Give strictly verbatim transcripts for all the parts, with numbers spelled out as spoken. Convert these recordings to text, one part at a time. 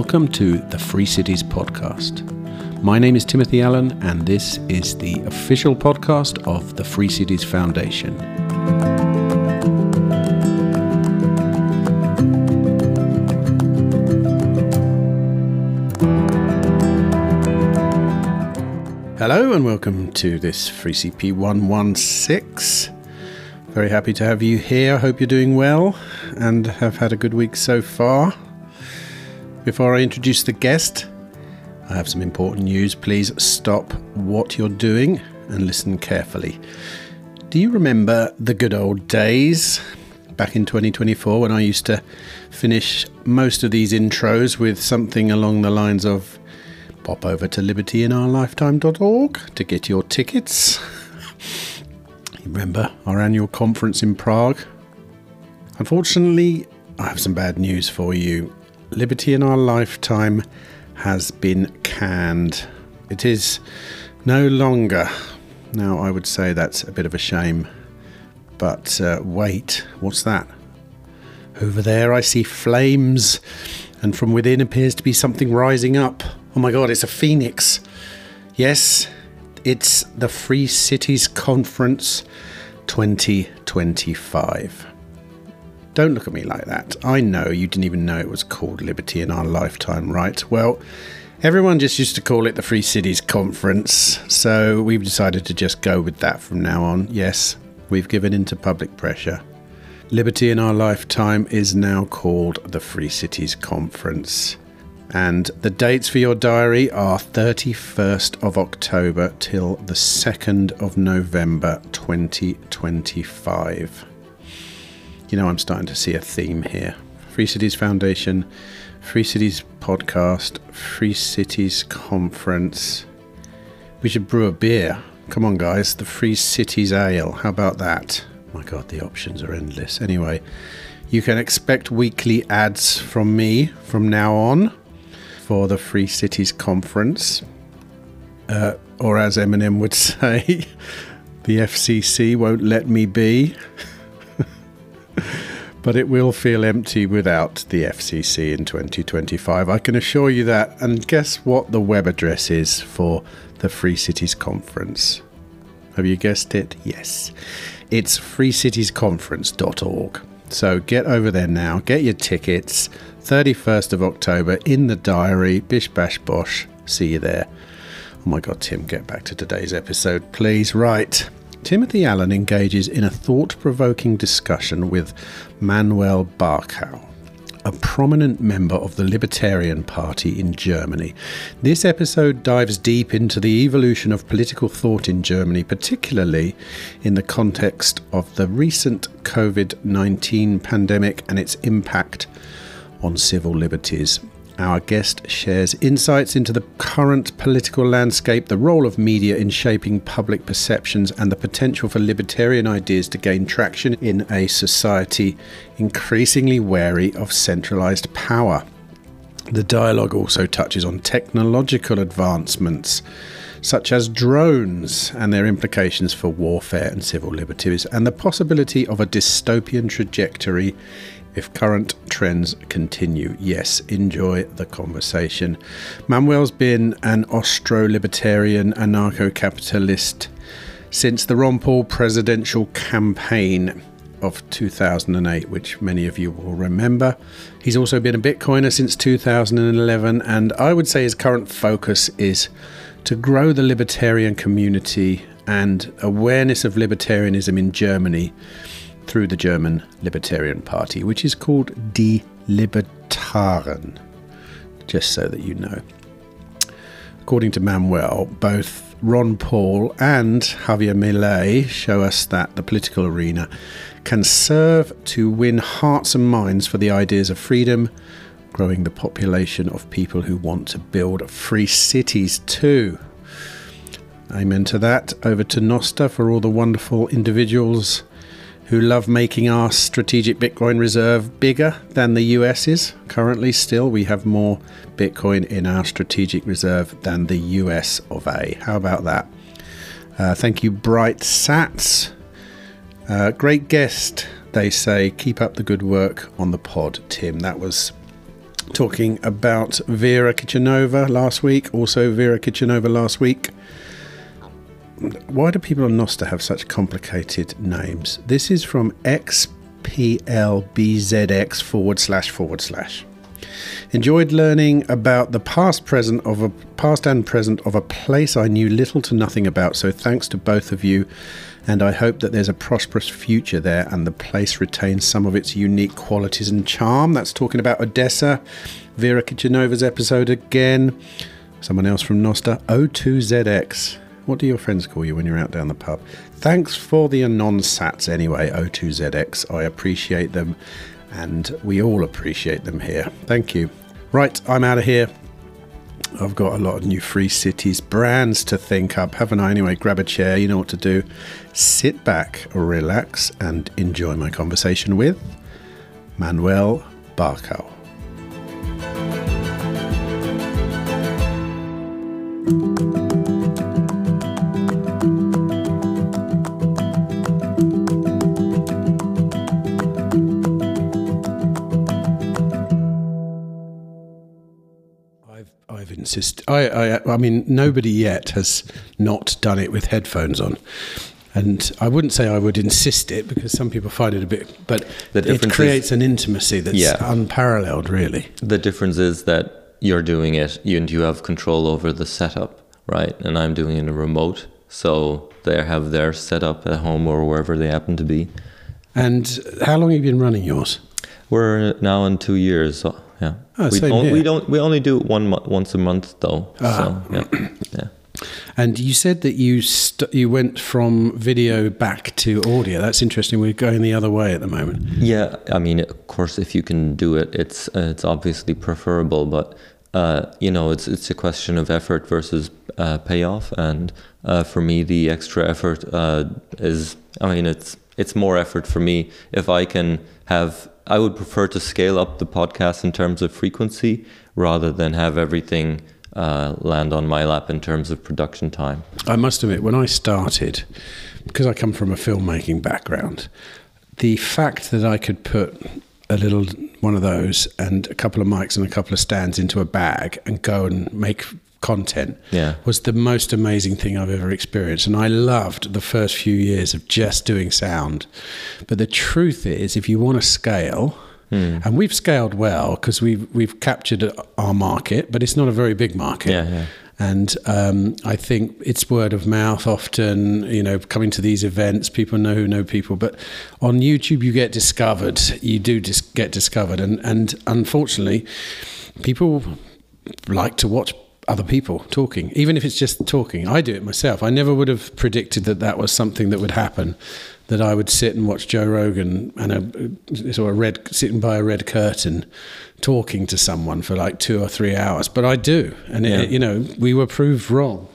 Welcome to the Free Cities Podcast. My name is Timothy Allen, and this is the official podcast of the Free Cities Foundation. Hello and welcome to this Free C P one sixteen. Very happy to have you here. I hope you're doing well and have had a good week so far. Before I introduce the guest, I have some important news. Please stop what you're doing and listen carefully. Do you remember the good old days back in twenty twenty-four when I used to finish most of these intros with something along the lines of pop over to liberty in our lifetime dot org to get your tickets? You remember our annual conference in Prague? Unfortunately, I have some bad news for you. Liberty in Our Lifetime has been canned. It is no longer. Now, I would say that's a bit of a shame. But uh, wait, what's that? Over there I see flames, and from within appears to be something rising up. Oh my God, it's a phoenix. Yes, it's the Free Cities Conference twenty twenty-five. Don't look at me like that. I know you didn't even know it was called Liberty in Our Lifetime, right? Well, everyone just used to call it the Free Cities Conference, so we've decided to just go with that from now on. Yes, we've given in to public pressure. Liberty in Our Lifetime is now called the Free Cities Conference. And the dates for your diary are thirty-first of October till the second of November twenty twenty-five. You know, I'm starting to see a theme here. Free Cities Foundation, Free Cities Podcast, Free Cities Conference. We should brew a beer. Come on, guys. The Free Cities Ale. How about that? My God, the options are endless. Anyway, you can expect weekly ads from me from now on for the Free Cities Conference. Uh, or as Eminem would say, the F C C won't let me be. But it will feel empty without the F C C in twenty twenty-five. I can assure you that. And guess what the web address is for the Free Cities Conference? Have you guessed it? Yes. It's free cities conference dot org. So get over there now. Get your tickets. thirty-first of October in the diary. Bish bash bosh. See you there. Oh my God, Tim, get back to today's episode, please. Right. Timothy Allen engages in a thought-provoking discussion with Manuel Barkau, a prominent member of the Libertarian Party in Germany. This episode dives deep into the evolution of political thought in Germany, particularly in the context of the recent covid nineteen pandemic and its impact on civil liberties. Our guest shares insights into the current political landscape, the role of media in shaping public perceptions, and the potential for libertarian ideas to gain traction in a society increasingly wary of centralized power. The dialogue also touches on technological advancements, such as drones and their implications for warfare and civil liberties, and the possibility of a dystopian trajectory if current trends continue. Yes, enjoy the conversation. Manuel's been an Austro-libertarian anarcho-capitalist since the Ron Paul presidential campaign of two thousand eight, which many of you will remember. He's also been a Bitcoiner since two thousand eleven, and I would say his current focus is to grow the libertarian community and awareness of libertarianism in Germany through the German Libertarian Party, which is called Die Libertaren, just so that you know. According to Manuel, both Ron Paul and Javier Milei show us that the political arena can serve to win hearts and minds for the ideas of freedom, growing the population of people who want to build free cities too. Amen to that. Over to Nosta for all the wonderful individuals who love making our strategic Bitcoin reserve bigger than the U S is. Currently, still, we have more Bitcoin in our strategic reserve than the U S of A. How about that? Uh, thank you, Bright Sats. Uh, great guest, they say. Keep up the good work on the pod, Tim. That was talking about Vera Kitchenova last week. Also Vera Kitchenova last week. Why do people on Nostr have such complicated names? This is from X P L B Z X forward slash forward slash. Enjoyed learning about the past present of a past and present of a place I knew little to nothing about, so thanks to both of you, and I hope that there's a prosperous future there and the place retains some of its unique qualities and charm. That's talking about Odessa. Vera Kitchenova's episode again. Someone else from Nostr, O two Z X. What do your friends call you when you're out down the pub? Thanks for the anon-sats anyway, O two Z X. I appreciate them, and we all appreciate them here. Thank you. Right, I'm out of here. I've got a lot of new Free Cities brands to think up, haven't I? Anyway, grab a chair, you know what to do. Sit back, relax, and enjoy my conversation with Manuel Barkau. Insist. I, I, I mean, nobody yet has not done it with headphones on, and I wouldn't say I would insist it because some people find it a bit, but it creates is, an intimacy that's yeah. unparalleled, really. The difference is that you're doing it, you, and you have control over the setup, right? And I'm doing it in a remote, so they have their setup at home or wherever they happen to be. And how long have you been running yours? We're now in two years. So yeah, oh, we, same on, here. we don't. We only do it one mo- once a month, though. Ah. So yeah, yeah. And you said that you st- you went from video back to audio. That's interesting. We're going the other way at the moment. Yeah, I mean, of course, if you can do it, it's uh, it's obviously preferable. But uh, you know, it's it's a question of effort versus uh, payoff. And uh, for me, the extra effort uh, is. I mean, it's it's more effort for me if I can have. I would prefer to scale up the podcast in terms of frequency rather than have everything uh, land on my lap in terms of production time. I must admit, when I started, because I come from a filmmaking background, the fact that I could put a little one of those and a couple of mics and a couple of stands into a bag and go and make content yeah. was the most amazing thing I've ever experienced. And I loved the first few years of just doing sound. But the truth is, if you want to scale, mm. and we've scaled well because we've, we've captured our market, but it's not a very big market. Yeah, yeah. And um, I think it's word of mouth often, you know, coming to these events, people know who know people. But on YouTube, you get discovered. You do dis- get discovered. And, and unfortunately, people like to watch other people talking, even if it's just talking. I do it myself. I never would have predicted that that was something that would happen, that I would sit and watch Joe Rogan and a sort of red sitting by a red curtain talking to someone for like two or three hours. But I do. And, yeah. it, you know, we were proved wrong.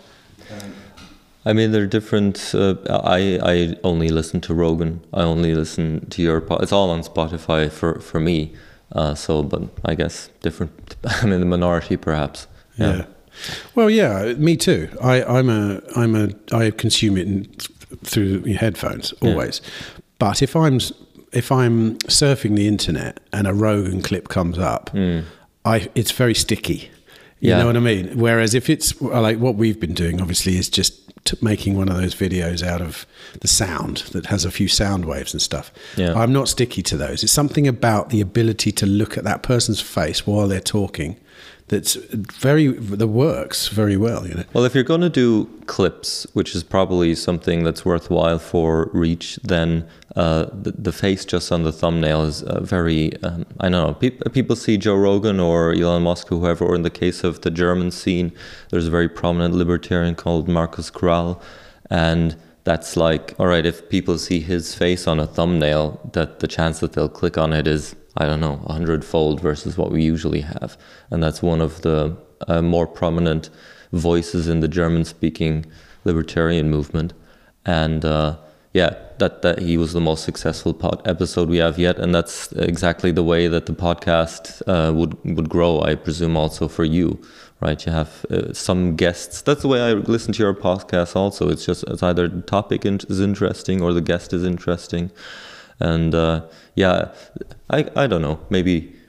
I mean, they're different. Uh, I I only listen to Rogan. I only listen to your pod. It's all on Spotify for, for me. Uh, so, but I guess different. I'm in the minority, perhaps. Yeah. yeah. Well, yeah, me too. I, I'm a, I'm a, I consume it in, through headphones always. Yeah. But if I'm, if I'm surfing the internet and a Rogan clip comes up, mm. I, it's very sticky. You yeah. know what I mean? Whereas if it's like what we've been doing, obviously, is just t- making one of those videos out of the sound that has a few sound waves and stuff. Yeah. I'm not sticky to those. It's something about the ability to look at that person's face while they're talking that's very, that works very well, you know. Well, if you're going to do clips, which is probably something that's worthwhile for reach, then uh, the, the face just on the thumbnail is uh, very, um, I don't know, pe- people see Joe Rogan or Elon Musk or whoever, or in the case of the German scene, there's a very prominent libertarian called Markus Krall, and that's like, all right, if people see his face on a thumbnail, that the chance that they'll click on it is, I don't know, a hundredfold versus what we usually have. And that's one of the uh, more prominent voices in the German-speaking libertarian movement. And uh, yeah, that, that he was the most successful pod episode we have yet. And that's exactly the way that the podcast uh, would, would grow, I presume, also for you, right? You have uh, some guests. That's the way I listen to your podcast also. It's just, it's either the topic is interesting or the guest is interesting. And uh, yeah, I I don't know. Maybe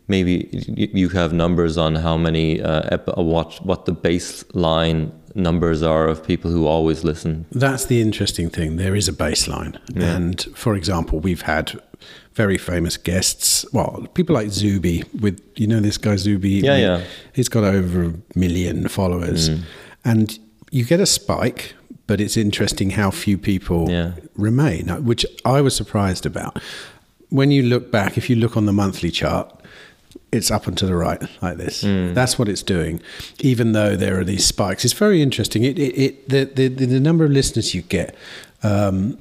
maybe you have numbers on how many uh, what what the baseline numbers are of people who always listen. That's the interesting thing. There is a baseline. Yeah. And for example, we've had very famous guests. Well, people like Zuby with, you know, this guy Zuby. Yeah, yeah. He's got over a million followers. Mm. And you get a spike, but it's interesting how few people yeah. remain, which I was surprised about. When you look back, if you look on the monthly chart, it's up and to the right like this. Mm. That's what it's doing, even though there are these spikes. It's very interesting. It, it, it the, the the number of listeners you get, um,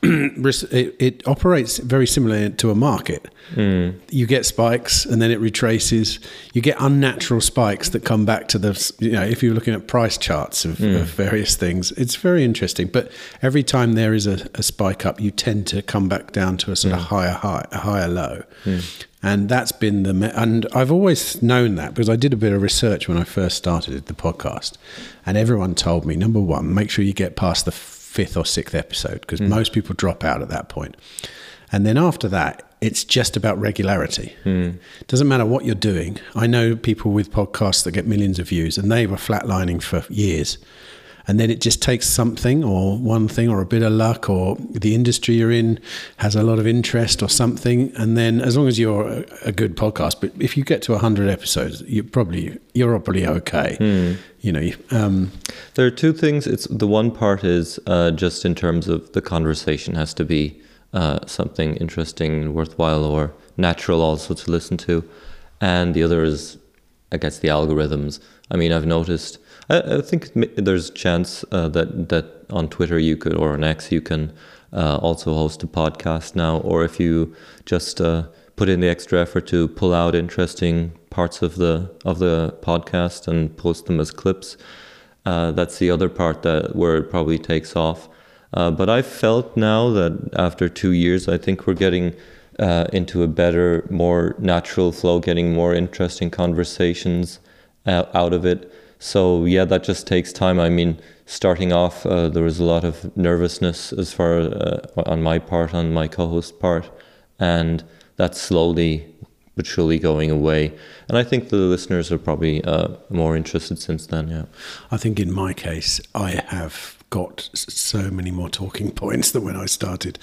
it, it operates very similar to a market. Mm. You get spikes and then it retraces. You get unnatural spikes that come back to the, you know, if you're looking at price charts of, mm. of various things, it's very interesting. But every time there is a, a spike up, you tend to come back down to a sort mm. of higher high, a higher low. Mm. And that's been the, me- and I've always known that because I did a bit of research when I first started the podcast, and everyone told me, number one, make sure you get past the fifth or sixth episode because mm. most people drop out at that point. And then after that, it's just about regularity. Mm. Doesn't matter what you're doing. I know people with podcasts that get millions of views and they were flatlining for years. And then it just takes something or one thing or a bit of luck or the industry you're in has a lot of interest or something. And then as long as you're a, a good podcast, but if you get to one hundred episodes, you're probably, you're probably okay. Mm. You know, um, there are two things. It's the one part is uh, just in terms of the conversation has to be uh, something interesting, worthwhile or natural also to listen to. And the other is, I guess, the algorithms. I mean, I've noticed... I think there's a chance uh, that that on Twitter you could, or on X you can uh, also host a podcast now, or if you just uh, put in the extra effort to pull out interesting parts of the of the podcast and post them as clips, uh, that's the other part that where it probably takes off. Uh, but I felt now that after two years, I think we're getting uh, into a better, more natural flow, getting more interesting conversations uh, out of it. So yeah, that just takes time. I mean, starting off, uh, there was a lot of nervousness as far uh, on my part, on my co-host part, and that's slowly but surely going away. And I think the listeners are probably uh, more interested since then. Yeah, I think in my case, I have got so many more talking points than when I started.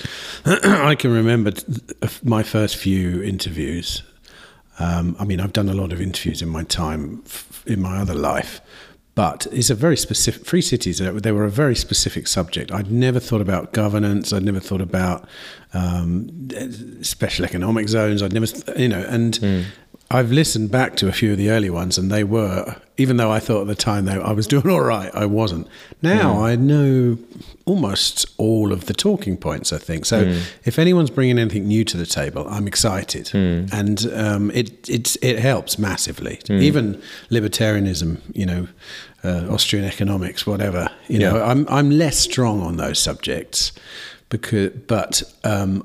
I can remember my first few interviews. Um, I mean, I've done a lot of interviews in my time, f- in my other life, but it's a very specific, Free Cities, they were a very specific subject. I'd never thought about governance. I'd never thought about um, special economic zones. I'd never, you know, and mm. I've listened back to a few of the early ones and they were, even though I thought at the time that I was doing all right, I wasn't. Now mm. I know almost all of the talking points, I think. So mm. if anyone's bringing anything new to the table, I'm excited. Mm. And um, it it's, it helps massively. Mm. Even libertarianism, you know, uh, Austrian economics, whatever. You yeah. know, I'm I'm less strong on those subjects, because, but um,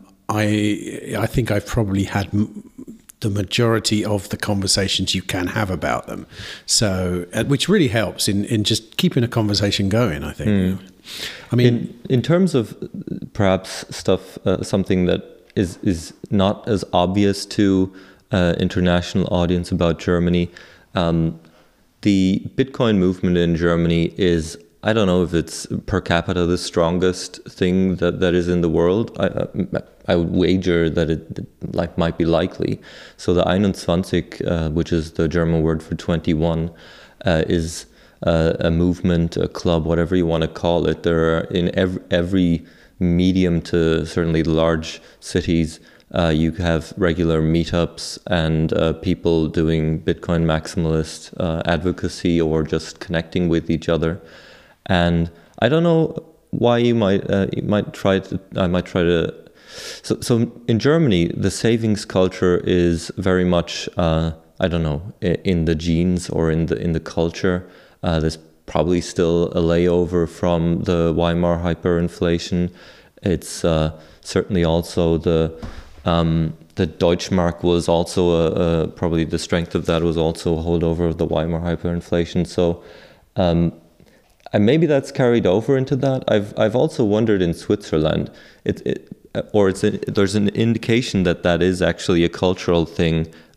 I I think I've probably had... M- the majority of the conversations you can have about them. So, uh, which really helps in, in just keeping a conversation going, I think. Mm. I mean, in, in terms of perhaps stuff, uh, something that is, is not as obvious to uh, international audience about Germany, um, the Bitcoin movement in Germany is, I don't know if it's per capita the strongest thing that, that is in the world. I, I would wager that it like might be likely. So the einundzwanzig, uh, which is the German word for twenty-one, uh, is uh, a movement, a club, whatever you want to call it. There are in every, every medium to certainly large cities, uh, you have regular meetups and uh, people doing Bitcoin maximalist uh, advocacy or just connecting with each other. And I don't know why you might uh, you might try to I might try to so so in Germany the savings culture is very much uh, I don't know in the genes or in the in the culture. Uh, there's probably still a layover from the Weimar hyperinflation. It's uh, certainly also the um, the Deutschmark was also a, a, probably the strength of that was also a holdover of the Weimar hyperinflation. So. Um, And maybe that's carried over into that. I've I've also wondered in Switzerland, it, it or it's a, there's an indication that that is actually a cultural thing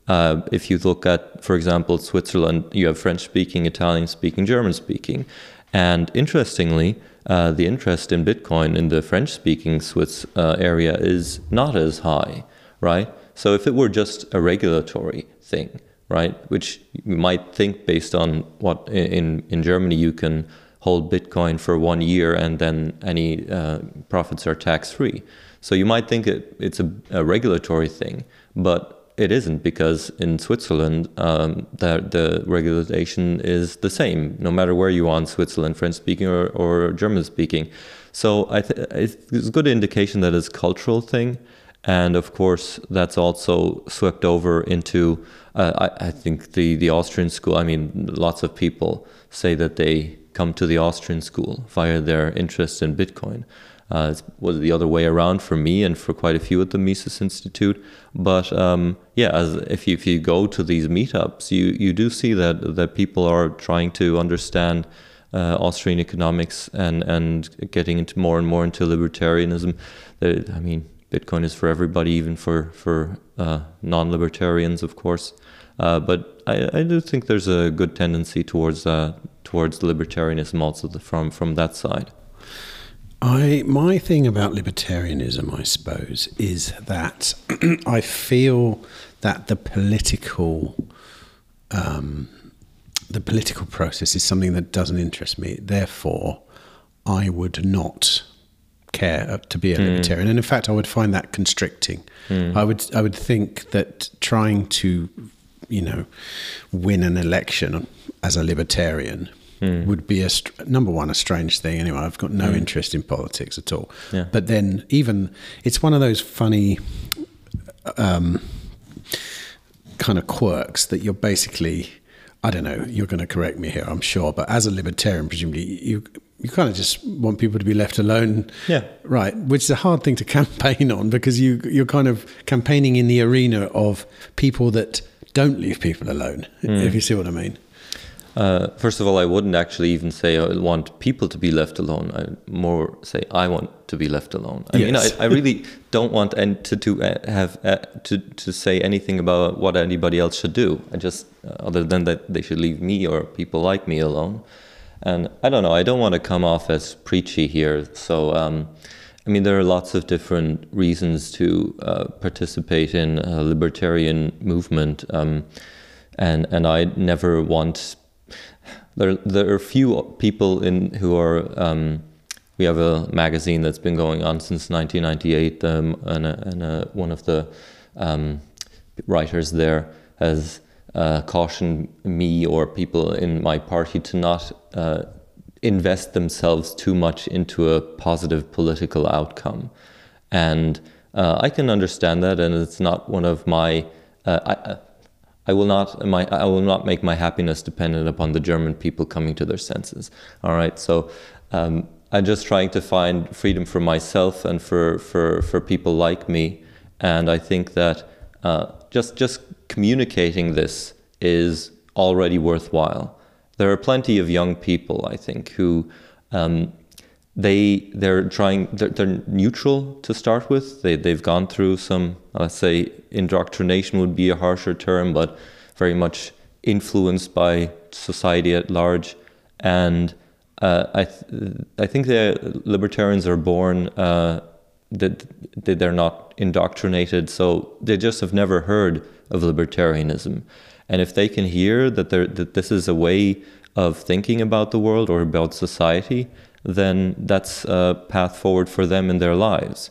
Uh, if you look at, for example, Switzerland, you have French-speaking, Italian-speaking, German-speaking. And interestingly, uh, the interest in Bitcoin in the French-speaking Swiss uh, area is not as high, right? So if it were just a regulatory thing, right, which you might think based on what in, in Germany you can hold Bitcoin for one year and then any uh, profits are tax-free. So you might think it, it's a, a regulatory thing, but it isn't, because in Switzerland, um, the, the regulation is the same, no matter where you are in Switzerland, French-speaking or, or German-speaking. So I th it's a good indication that it's a cultural thing. And of course, that's also swept over into, uh, I, I think, the, the Austrian school. I mean, lots of people say that they come to the Austrian school via their interest in Bitcoin. Uh, it was the other way around for me and for quite a few at the Mises Institute. But um, yeah, as if you, if you go to these meetups, you, you do see that, that people are trying to understand uh, Austrian economics and, and getting into more and more into libertarianism. That, I mean, Bitcoin is for everybody, even for, for uh, non-libertarians, of course. Uh, but I, I do think there's a good tendency towards uh, towards libertarianism also from, from that side. I my thing about libertarianism, I suppose, is that I feel that the political um, the political process is something that doesn't interest me. Therefore, I would not care to be a libertarian, mm. and in fact, I would find that constricting. Mm. I would I would think that trying to, you know, win an election as a libertarian Mm. would be a number one a strange thing. Anyway, I've got no mm. interest in politics at all. Yeah. But then, even it's one of those funny um, kind of quirks that you're basically, I don't know, you're going to correct me here, I'm sure, but as a libertarian, presumably you you kind of just want people to be left alone, yeah, right? Which is a hard thing to campaign on, because you you're kind of campaigning in the arena of people that don't leave people alone. Mm. If you see what I mean. Uh, first of all, I wouldn't actually even say I want people to be left alone. I more say I want to be left alone. I yes. mean, I, I really don't want and to, to have uh, to to say anything about what anybody else should do. I just, uh, other than that, they should leave me or people like me alone. And I don't know. I don't want to come off as preachy here. So, um, I mean, there are lots of different reasons to uh, participate in a libertarian movement, um, and and I never want. There, there are few people in who are. Um, we have a magazine that's been going on since nineteen ninety-eight, um, and, a, and a, one of the um, writers there has uh, cautioned me or people in my party to not uh, invest themselves too much into a positive political outcome, and uh, I can understand that, and it's not one of my. Uh, I, I will not my I will not make my happiness dependent upon the German people coming to their senses. All right, so um, I'm just trying to find freedom for myself and for for for people like me, and I think that uh, just just communicating this is already worthwhile. There are plenty of young people, I think, who um, they they're trying they're, they're neutral to start with. They they've gone through some, let's say, indoctrination would be a harsher term, but very much influenced by society at large. And uh, I th I think the libertarians are born uh, that they're not indoctrinated, so they just have never heard of libertarianism. And if they can hear that there that this is a way of thinking about the world or about society, then that's a path forward for them in their lives.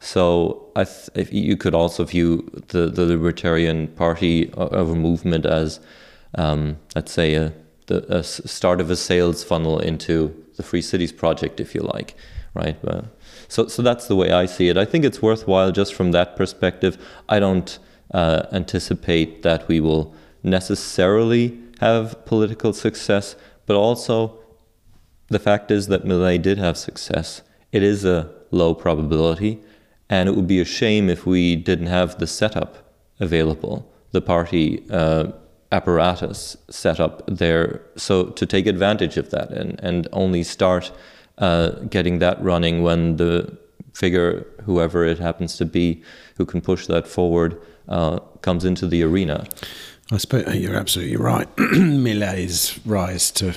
So I th if you could also view the, the Libertarian Party of a movement as, um, let's say, a, the a start of a sales funnel into the Free Cities Project, if you like, right? Uh, so, so that's the way I see it. I think it's worthwhile just from that perspective. I don't uh, anticipate that we will necessarily have political success, but also the fact is that Milei did have success. It is a low probability, and it would be a shame if we didn't have the setup available, the party uh, apparatus set up there, so to take advantage of that and, and only start uh, getting that running when the figure, whoever it happens to be, who can push that forward, uh, comes into the arena. I suppose you're absolutely right. Millet's rise to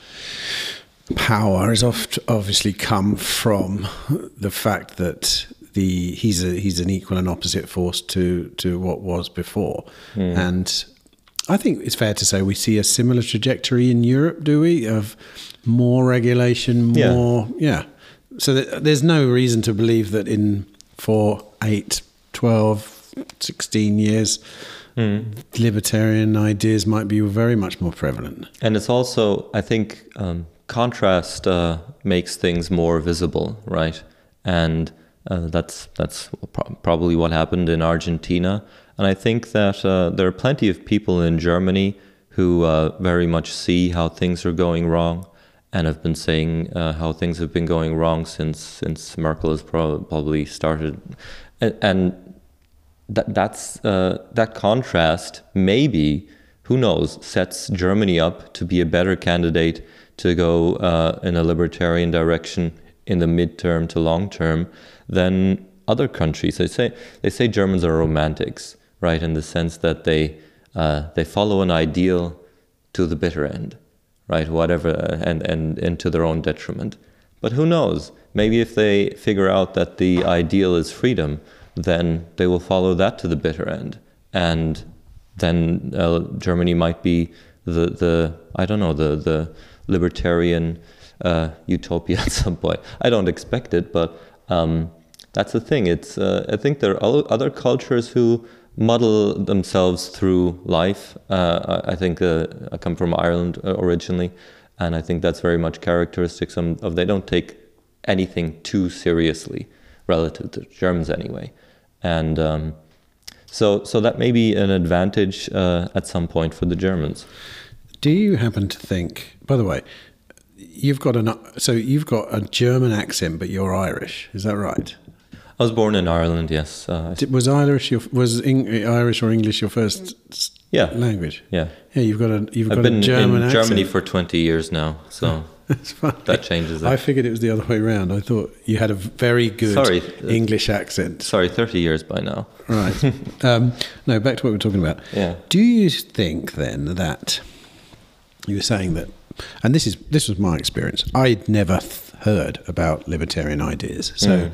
power has oft obviously come from the fact that the he's a he's an equal and opposite force to to what was before, mm. and I think it's fair to say we see a similar trajectory in Europe, do we? Of more regulation, more yeah. yeah. So th- there's no reason to believe that in four, eight, twelve, sixteen years. Mm. Libertarian ideas might be very much more prevalent. And it's also, I think, um, contrast uh, makes things more visible, right? And uh, that's that's pro- probably what happened in Argentina. And I think that uh, there are plenty of people in Germany who uh, very much see how things are going wrong and have been saying uh, how things have been going wrong since since Merkel has pro- probably started. And, and That that's uh, that contrast maybe, who knows, sets Germany up to be a better candidate to go uh, in a libertarian direction in the midterm to long term than other countries. They say they say Germans are romantics, right? In the sense that they uh, they follow an ideal to the bitter end, right? Whatever, and and and to their own detriment. But who knows? Maybe if they figure out that the ideal is freedom, then they will follow that to the bitter end, and then uh, Germany might be the the I don't know the the libertarian uh, utopia at some point. I don't expect it, but um, that's the thing. It's uh, I think there are other cultures who muddle themselves through life. Uh, I think uh, I come from Ireland originally, and I think that's very much characteristic of, of they don't take anything too seriously relative to Germans anyway. And um, so so that may be an advantage uh, at some point for the Germans. Do you happen to think, by the way, you've got an so you've got a German accent, but you're Irish, is that right? I was born in Ireland, yes. Uh, Did, was Irish your was Eng, Irish or English your first yeah. language? Yeah. Yeah, you've got a you've I've got been a German in accent. Germany for twenty years now, so That's funny. That changes it. I figured it was the other way around. I thought you had a very good sorry, English accent. Sorry, thirty years by now. Right. um, no, back to what we were talking about. Yeah. Do you think then that you were saying that, and this is this was my experience. I'd never th- heard about libertarian ideas. So, mm.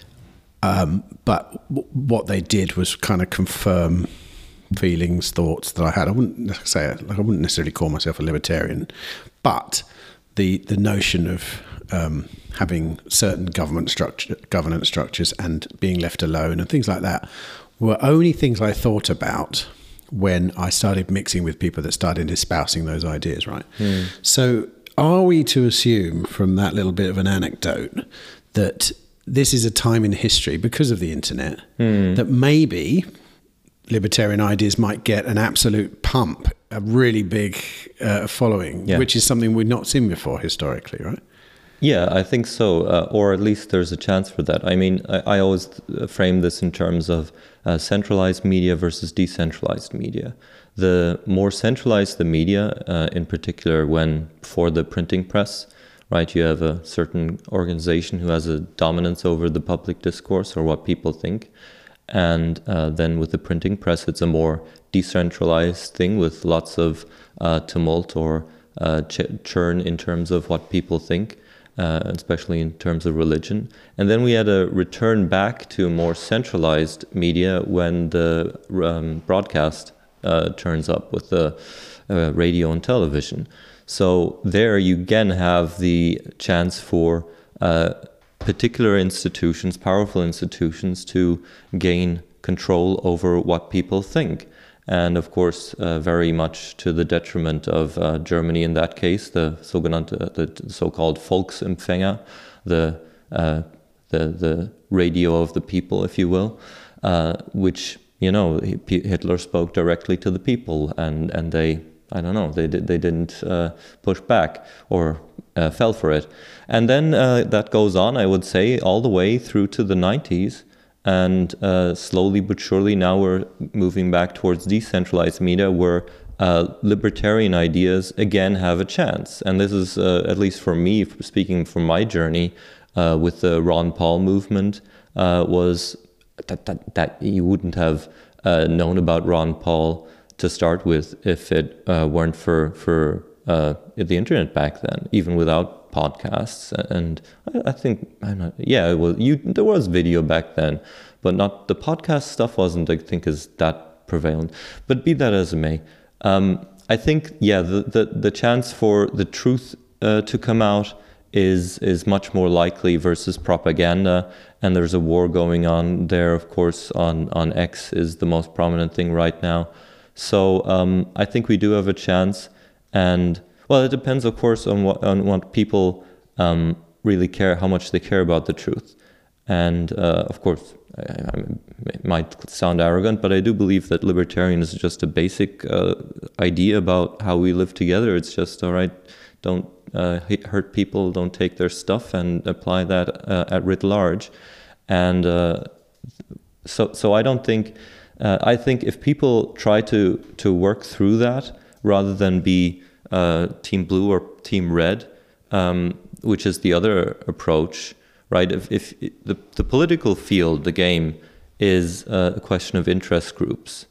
um, but w- what they did was kind of confirm feelings, thoughts that I had. I wouldn't say like I wouldn't necessarily call myself a libertarian, but the the notion of um, having certain government structure, governance structures and being left alone and things like that were only things I thought about when I started mixing with people that started espousing those ideas, right? Mm. So are we to assume from that little bit of an anecdote that this is a time in history, because of the internet, mm. that maybe libertarian ideas might get an absolute pump, a really big uh, following, yeah. which is something we've not seen before historically, right? Yeah, I think so, uh, or at least there's a chance for that. I mean, I, I always frame this in terms of uh, centralized media versus decentralized media. The more centralized the media, uh, in particular when before the printing press, right, you have a certain organization who has a dominance over the public discourse or what people think. And uh, then with the printing press, it's a more decentralized thing with lots of uh, tumult or uh, ch- churn in terms of what people think, uh, especially in terms of religion. And then we had a return back to more centralized media when the um, broadcast uh, turns up with the uh, radio and television. So there you again have the chance for uh, particular institutions, powerful institutions, to gain control over what people think. And of course, uh, very much to the detriment of uh, Germany in that case, the sogenannte, the so-called Volksempfänger, the, uh, the the radio of the people, if you will, uh, which, you know, Hitler spoke directly to the people, and, and they, I don't know, they did, they didn't uh, push back or uh, fell for it. And then uh, that goes on, I would say, all the way through to the nineties. And uh, slowly but surely now we're moving back towards decentralized media where uh, libertarian ideas again have a chance. And this is, uh, at least for me, speaking from my journey uh, with the Ron Paul movement, uh, was that, that, that you wouldn't have uh, known about Ron Paul to start with if it uh, weren't for for uh, the internet back then, even without podcasts. And I, I think, I'm not, yeah, it was, you, there was video back then, but not the podcast stuff wasn't, I think, is that prevalent. But be that as it may, um, I think, yeah, the, the, the chance for the truth uh, to come out is is much more likely versus propaganda. And there's a war going on there, of course, on, on X is the most prominent thing right now. So um, I think we do have a chance. And, well, it depends, of course, on what, on what people um, really care, how much they care about the truth. And, uh, of course, I, I mean, it might sound arrogant, but I do believe that libertarian is just a basic uh, idea about how we live together. It's just, all right, don't uh, hurt people, don't take their stuff, and apply that uh, at writ large. And uh, so so I don't think, uh, I think if people try to, to work through that, rather than be uh, team blue or team red, um, which is the other approach, right? If, if the, the political field, the game, is uh, a question of interest groups.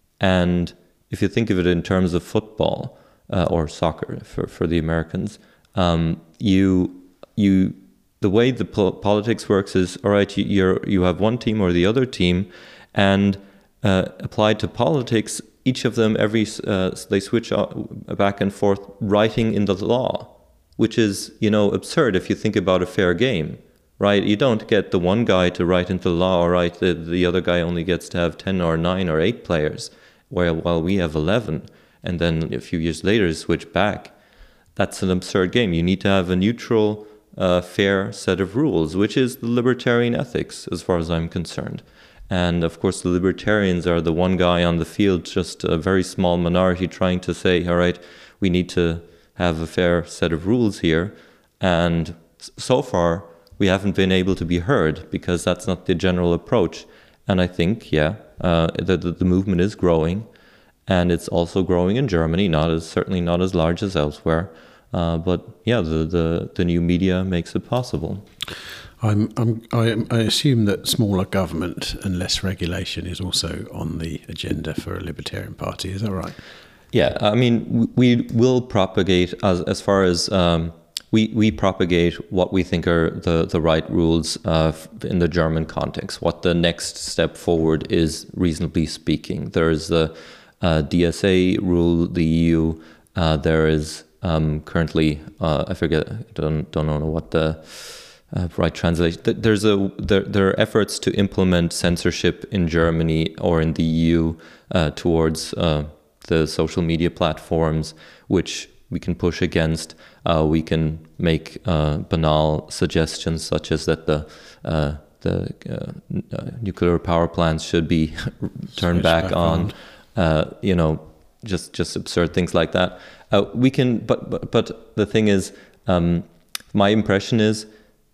And if you think of it in terms of football uh, or soccer for, for the Americans, um, you you the way the po- politics works is, all right, you you're, you have one team or the other team, and uh, applied to politics, each of them, every uh, they switch back and forth writing in the law, which is, you know, absurd if you think about a fair game. Right, you don't get the one guy to write into law, or right, the, the other guy only gets to have ten or nine or eight players, while while we have eleven, and then a few years later switch back. That's an absurd game. You need to have a neutral, uh, fair set of rules, which is the libertarian ethics, as far as I'm concerned. And of course, the libertarians are the one guy on the field, just a very small minority, trying to say, all right, we need to have a fair set of rules here, and so far, we haven't been able to be heard because that's not the general approach. And I think, yeah, uh, the, the movement is growing, and it's also growing in Germany, not as certainly not as large as elsewhere. Uh, but yeah, the, the, the new media makes it possible. I'm, I'm, I, I assume that smaller government and less regulation is also on the agenda for a Libertarian Party. Is that right? Yeah, I mean, we will propagate as as far as. Um, We, we propagate what we think are the, the right rules uh, in the German context, what the next step forward is, reasonably speaking. There is the uh, D S A rule, the E U. Uh, there is um, currently, uh, I forget, I don't, don't know what the uh, right translation. There's a, there, there are efforts to implement censorship in Germany or in the E U uh, towards uh, the social media platforms, which we can push against. Uh, we can make uh, banal suggestions such as that the uh, the uh, uh, nuclear power plants should be turned back, back on. on. Uh, you know, just just absurd things like that. Uh, we can, but but but the thing is, um, my impression is,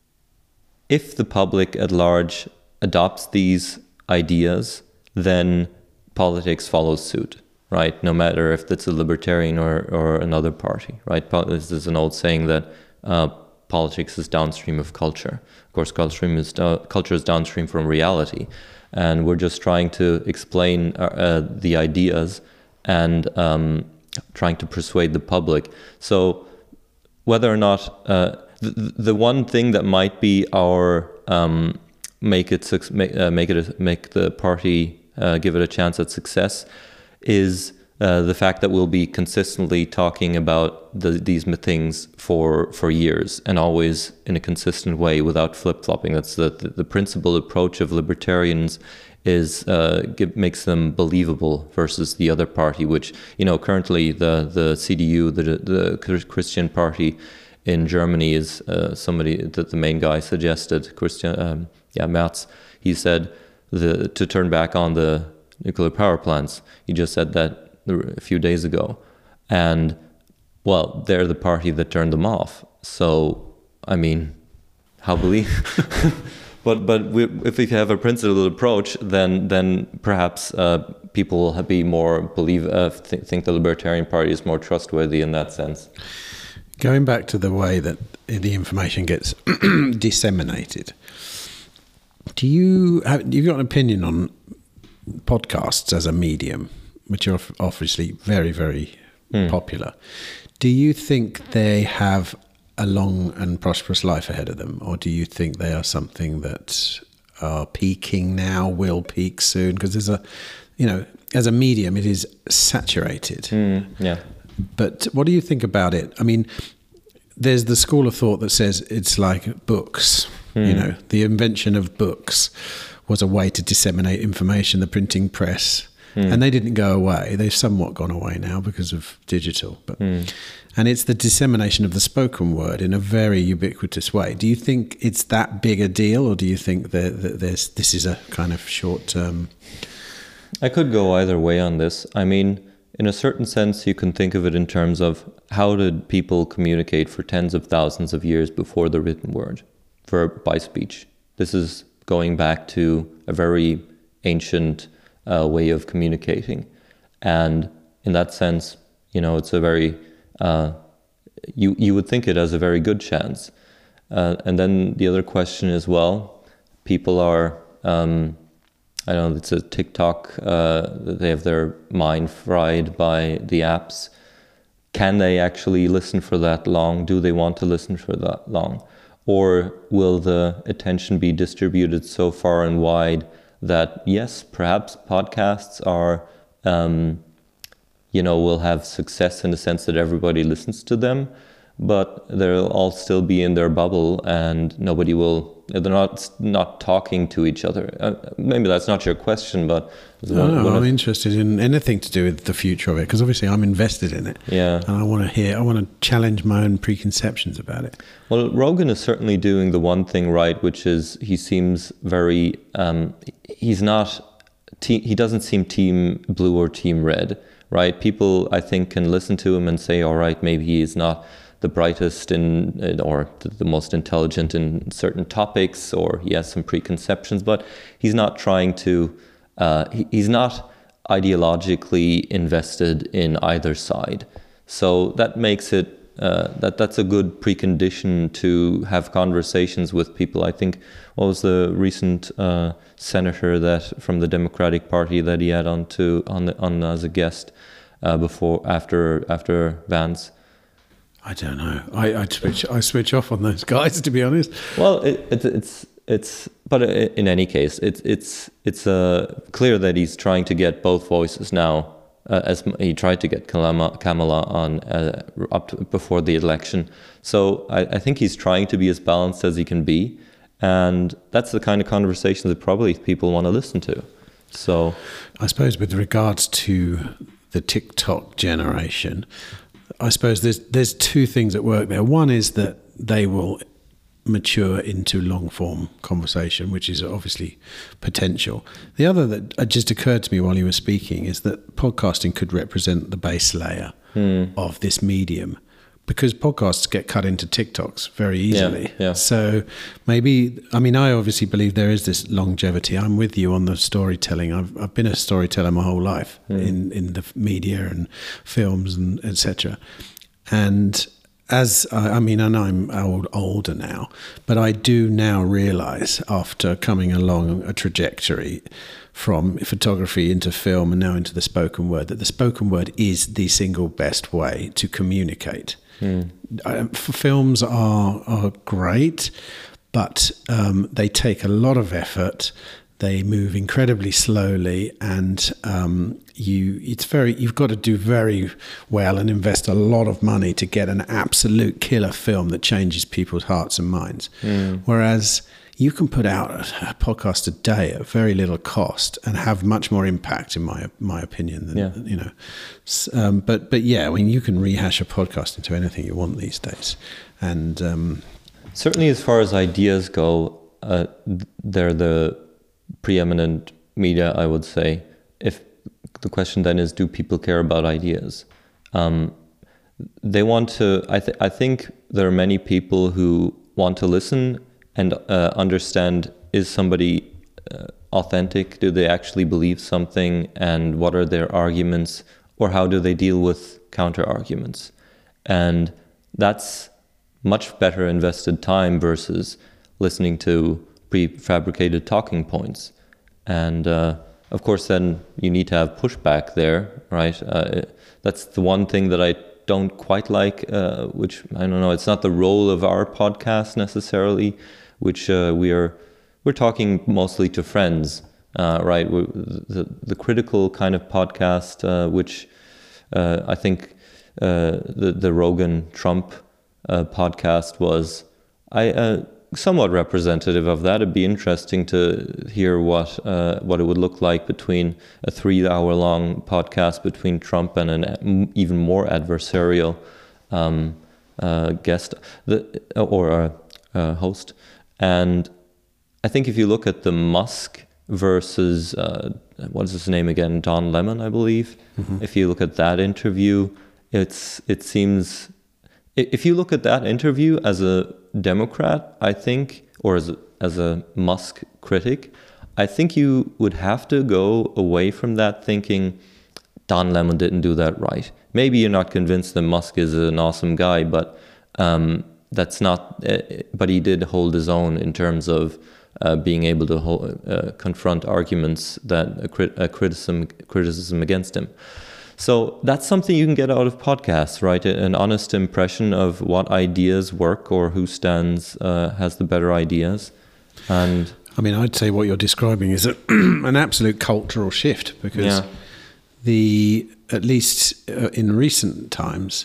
if the public at large adopts these ideas, then politics follows suit. Right, no matter if it's a libertarian or, or another party, right? This is an old saying that uh, politics is downstream of culture. Of course, culture is, uh, culture is downstream from reality. And we're just trying to explain uh, uh, the ideas and um, trying to persuade the public. So whether or not, uh, the, the one thing that might be our, um, make it, make, uh, make it, a, make the party, uh, give it a chance at success, is uh, the fact that we'll be consistently talking about the, these things for for years and always in a consistent way without flip-flopping. That's the, the, the principal approach of libertarians is uh, give, makes them believable versus the other party, which, you know, currently the, the C D U, the, the Christian party in Germany is uh, somebody that the main guy suggested, Christian, um, yeah, Merz, he said the, to turn back on the nuclear power plants. He just said that a few days ago. And, well, they're the party that turned them off. So, I mean, how believe? but but we, if we have a principled approach, then then perhaps uh, people will be more believe uh, th- think the Libertarian Party is more trustworthy in that sense. Going back to the way that the information gets disseminated, do you have you've got an opinion on podcasts as a medium, which are obviously very, very Mm. popular. Do you think they have a long and prosperous life ahead of them, or do you think they are something that are peaking now, will peak soon? Because there's a, you know, as a medium, it is saturated. Mm, yeah. But what do you think about it? I mean, there's the school of thought that says it's like books. Mm. You know, the invention of books was a way to disseminate information, the printing press. Mm. And they didn't go away. They've somewhat gone away now because of digital. But mm. And it's the dissemination of the spoken word in a very ubiquitous way. Do you think it's that big a deal, or do you think that, that there's this is a kind of short-term... I could go either way on this. I mean, in a certain sense, you can think of it in terms of how did people communicate for tens of thousands of years before the written word, for by speech. This is going back to a very ancient uh, way of communicating. And in that sense, you know, it's a very, uh, you, you would think it has a very good chance. Uh, and then the other question is, well, people are... Um, I don't know, it's a TikTok, uh, they have their mind fried by the apps. Can they actually listen for that long? Do they want to listen for that long? Or will the attention be distributed so far and wide that, yes, perhaps podcasts are, um, you know, will have success in the sense that everybody listens to them, but they'll all still be in their bubble and nobody will... They're not not talking to each other. Uh, maybe that's not your question, but... No, one, no, one I'm of, interested in anything to do with the future of it, because obviously I'm invested in it. Yeah. And I want to hear, I want to challenge my own preconceptions about it. Well, Rogan is certainly doing the one thing right, which is he seems very... Um, he's not... Te- he doesn't seem team blue or team red, right? People, I think, can listen to him and say, all right, maybe he is not... the brightest in, or the most intelligent in certain topics, or he has some preconceptions, but he's not trying to, uh, he, he's not ideologically invested in either side. So that makes it, uh, that that's a good precondition to have conversations with people. I think, what was the recent uh, senator that from the Democratic Party that he had on to, on, the, on as a guest uh, before, after, after Vance? I don't know. I, I switch. I switch off on those guys, to be honest. Well, it, it, it's it's. But in any case, it's it's it's uh, clear that he's trying to get both voices now. Uh, as he tried to get Kamala, Kamala on uh, up to, before the election, so I, I think he's trying to be as balanced as he can be, and that's the kind of conversation that probably people want to listen to. So, I suppose with regards to the TikTok generation, I suppose there's there's two things at work there. One is that they will mature into long form conversation, which is obviously potential. The other that just occurred to me while you were speaking is that podcasting could represent the base layer mm. of this medium, because podcasts get cut into TikToks very easily. Yeah, yeah. So maybe, I mean, I obviously believe there is this longevity. I'm with you on the storytelling. I've I've been a storyteller my whole life mm. in, in the media and films and et cetera. And as, I, I mean, and I'm old, older now, but I do now realize after coming along a trajectory from photography into film and now into the spoken word, that the spoken word is the single best way to communicate. Mm. Uh, films are are great, but um, they take a lot of effort. They move incredibly slowly, and um, you it's very you've got to do very well and invest a lot of money to get an absolute killer film that changes people's hearts and minds. Mm. Whereas you can put out a podcast a day at very little cost and have much more impact, in my my opinion. Than, yeah. You know, um, but but yeah, I mean, you can rehash a podcast into anything you want these days, and um, certainly as far as ideas go, uh, they're the preeminent media, I would say. If the question then is, do people care about ideas? Um, they want to. I th- I think there are many people who want to listen and uh, understand, is somebody uh, authentic? Do they actually believe something? And what are their arguments? Or how do they deal with counter arguments? And that's much better invested time versus listening to prefabricated talking points. And uh, of course, then you need to have pushback there, right? Uh, that's the one thing that I don't quite like, uh, which, I don't know, it's not the role of our podcast necessarily, which uh, we are, we're talking mostly to friends, uh, right? We're, the, the critical kind of podcast, uh, which uh, I think uh, the, the Rogan Trump uh, podcast was, I uh, somewhat representative of that. It'd be interesting to hear what uh, what it would look like between a three-hour-long podcast between Trump and an even more adversarial um, uh, guest the, or a, a host. And I think if you look at the Musk versus uh, what is his name again, Don Lemon, I believe. Mm-hmm. If you look at that interview, it's it seems. If you look at that interview as a Democrat, I think, or as a, as a Musk critic, I think you would have to go away from that thinking Don Lemon didn't do that right. Maybe you're not convinced that Musk is an awesome guy, but um, that's not. Uh, but he did hold his own in terms of uh, being able to hold, uh, confront arguments that a, crit- a criticism criticism against him. So that's something you can get out of podcasts, right? An honest impression of what ideas work or who stands uh, has the better ideas. And I mean, I'd say what you're describing is a, an absolute cultural shift, because yeah. the at least uh, in recent times,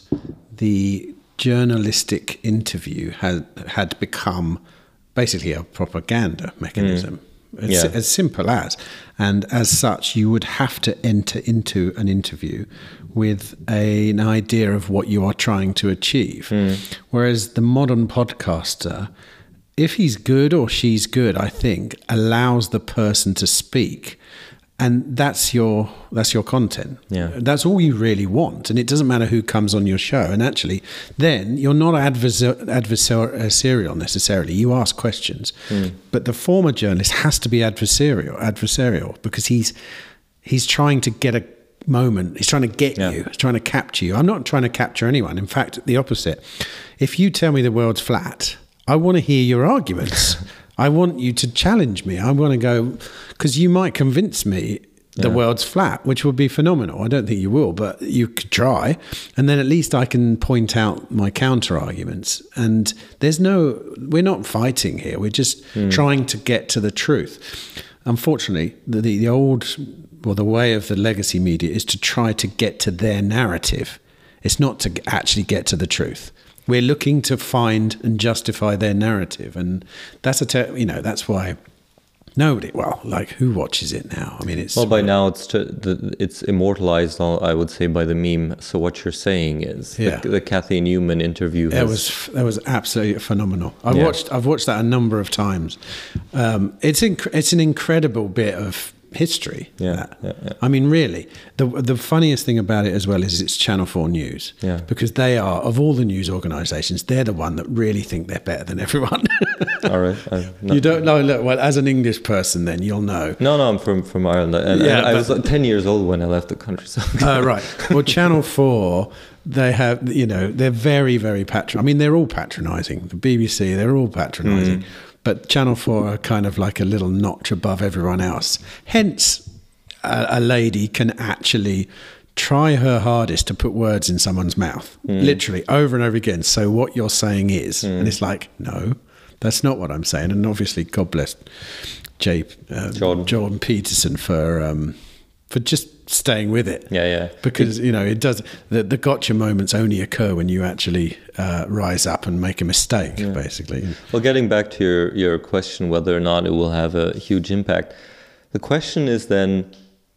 the journalistic interview had had become basically a propaganda mechanism. Mm. It's yeah. as simple as, and as such, you would have to enter into an interview with a, an idea of what you are trying to achieve. Mm. Whereas the modern podcaster, if he's good or she's good, I think allows the person to speak, and that's your that's your content. Yeah. That's all you really want, and it doesn't matter who comes on your show. And actually, then you're not adversar- adversarial necessarily. You ask questions, mm. but the former journalist has to be adversarial, adversarial because he's he's trying to get a moment. He's trying to get yeah. you. He's trying to capture you. I'm not trying to capture anyone. In fact, the opposite. If you tell me the world's flat, I want to hear your arguments. I want you to challenge me. I want to go, because you might convince me the yeah. world's flat, which would be phenomenal. I don't think you will, but you could try. And then at least I can point out my counter arguments. And there's no, we're not fighting here. We're just mm. trying to get to the truth. Unfortunately, the, the, the old, well, the way of the legacy media is to try to get to their narrative. It's not to actually get to the truth. We're looking to find and justify their narrative, and that's a ter- you know that's why nobody. Well, like who watches it now? I mean, it's well by now it's to, the, it's immortalized. I would say by the meme. So what you're saying is yeah. the, the Cathy Newman interview. That was that was absolutely phenomenal. I yeah. watched I've watched that a number of times. Um, it's inc- it's an incredible bit of history. Yeah, yeah, yeah. I mean, really, the the funniest thing about it as well is it's Channel four News. Yeah. Because they are, of all the news organisations, they're the one that really think they're better than everyone. All right. I, no. You don't know. Look, well, as an English person, then you'll know. No, no, I'm from from Ireland, and, yeah, and I was like ten years old when I left the country. So. Oh, right. Well, Channel four, they have, you know, they're very, very patron. I mean, they're all patronising. The B B C, they're all patronising. Mm. But Channel four are kind of like a little notch above everyone else. Hence, a, a lady can actually try her hardest to put words in someone's mouth, mm. literally over and over again. So what you're saying is, mm. and it's like, no, that's not what I'm saying. And obviously, God bless Jay, uh, Jordan. Jordan Peterson for um, for just staying with it. Yeah, yeah. Because, you know, it does, the, the gotcha moments only occur when you actually uh, rise up and make a mistake, yeah. basically. Well, getting back to your, your question, whether or not it will have a huge impact, the question is then,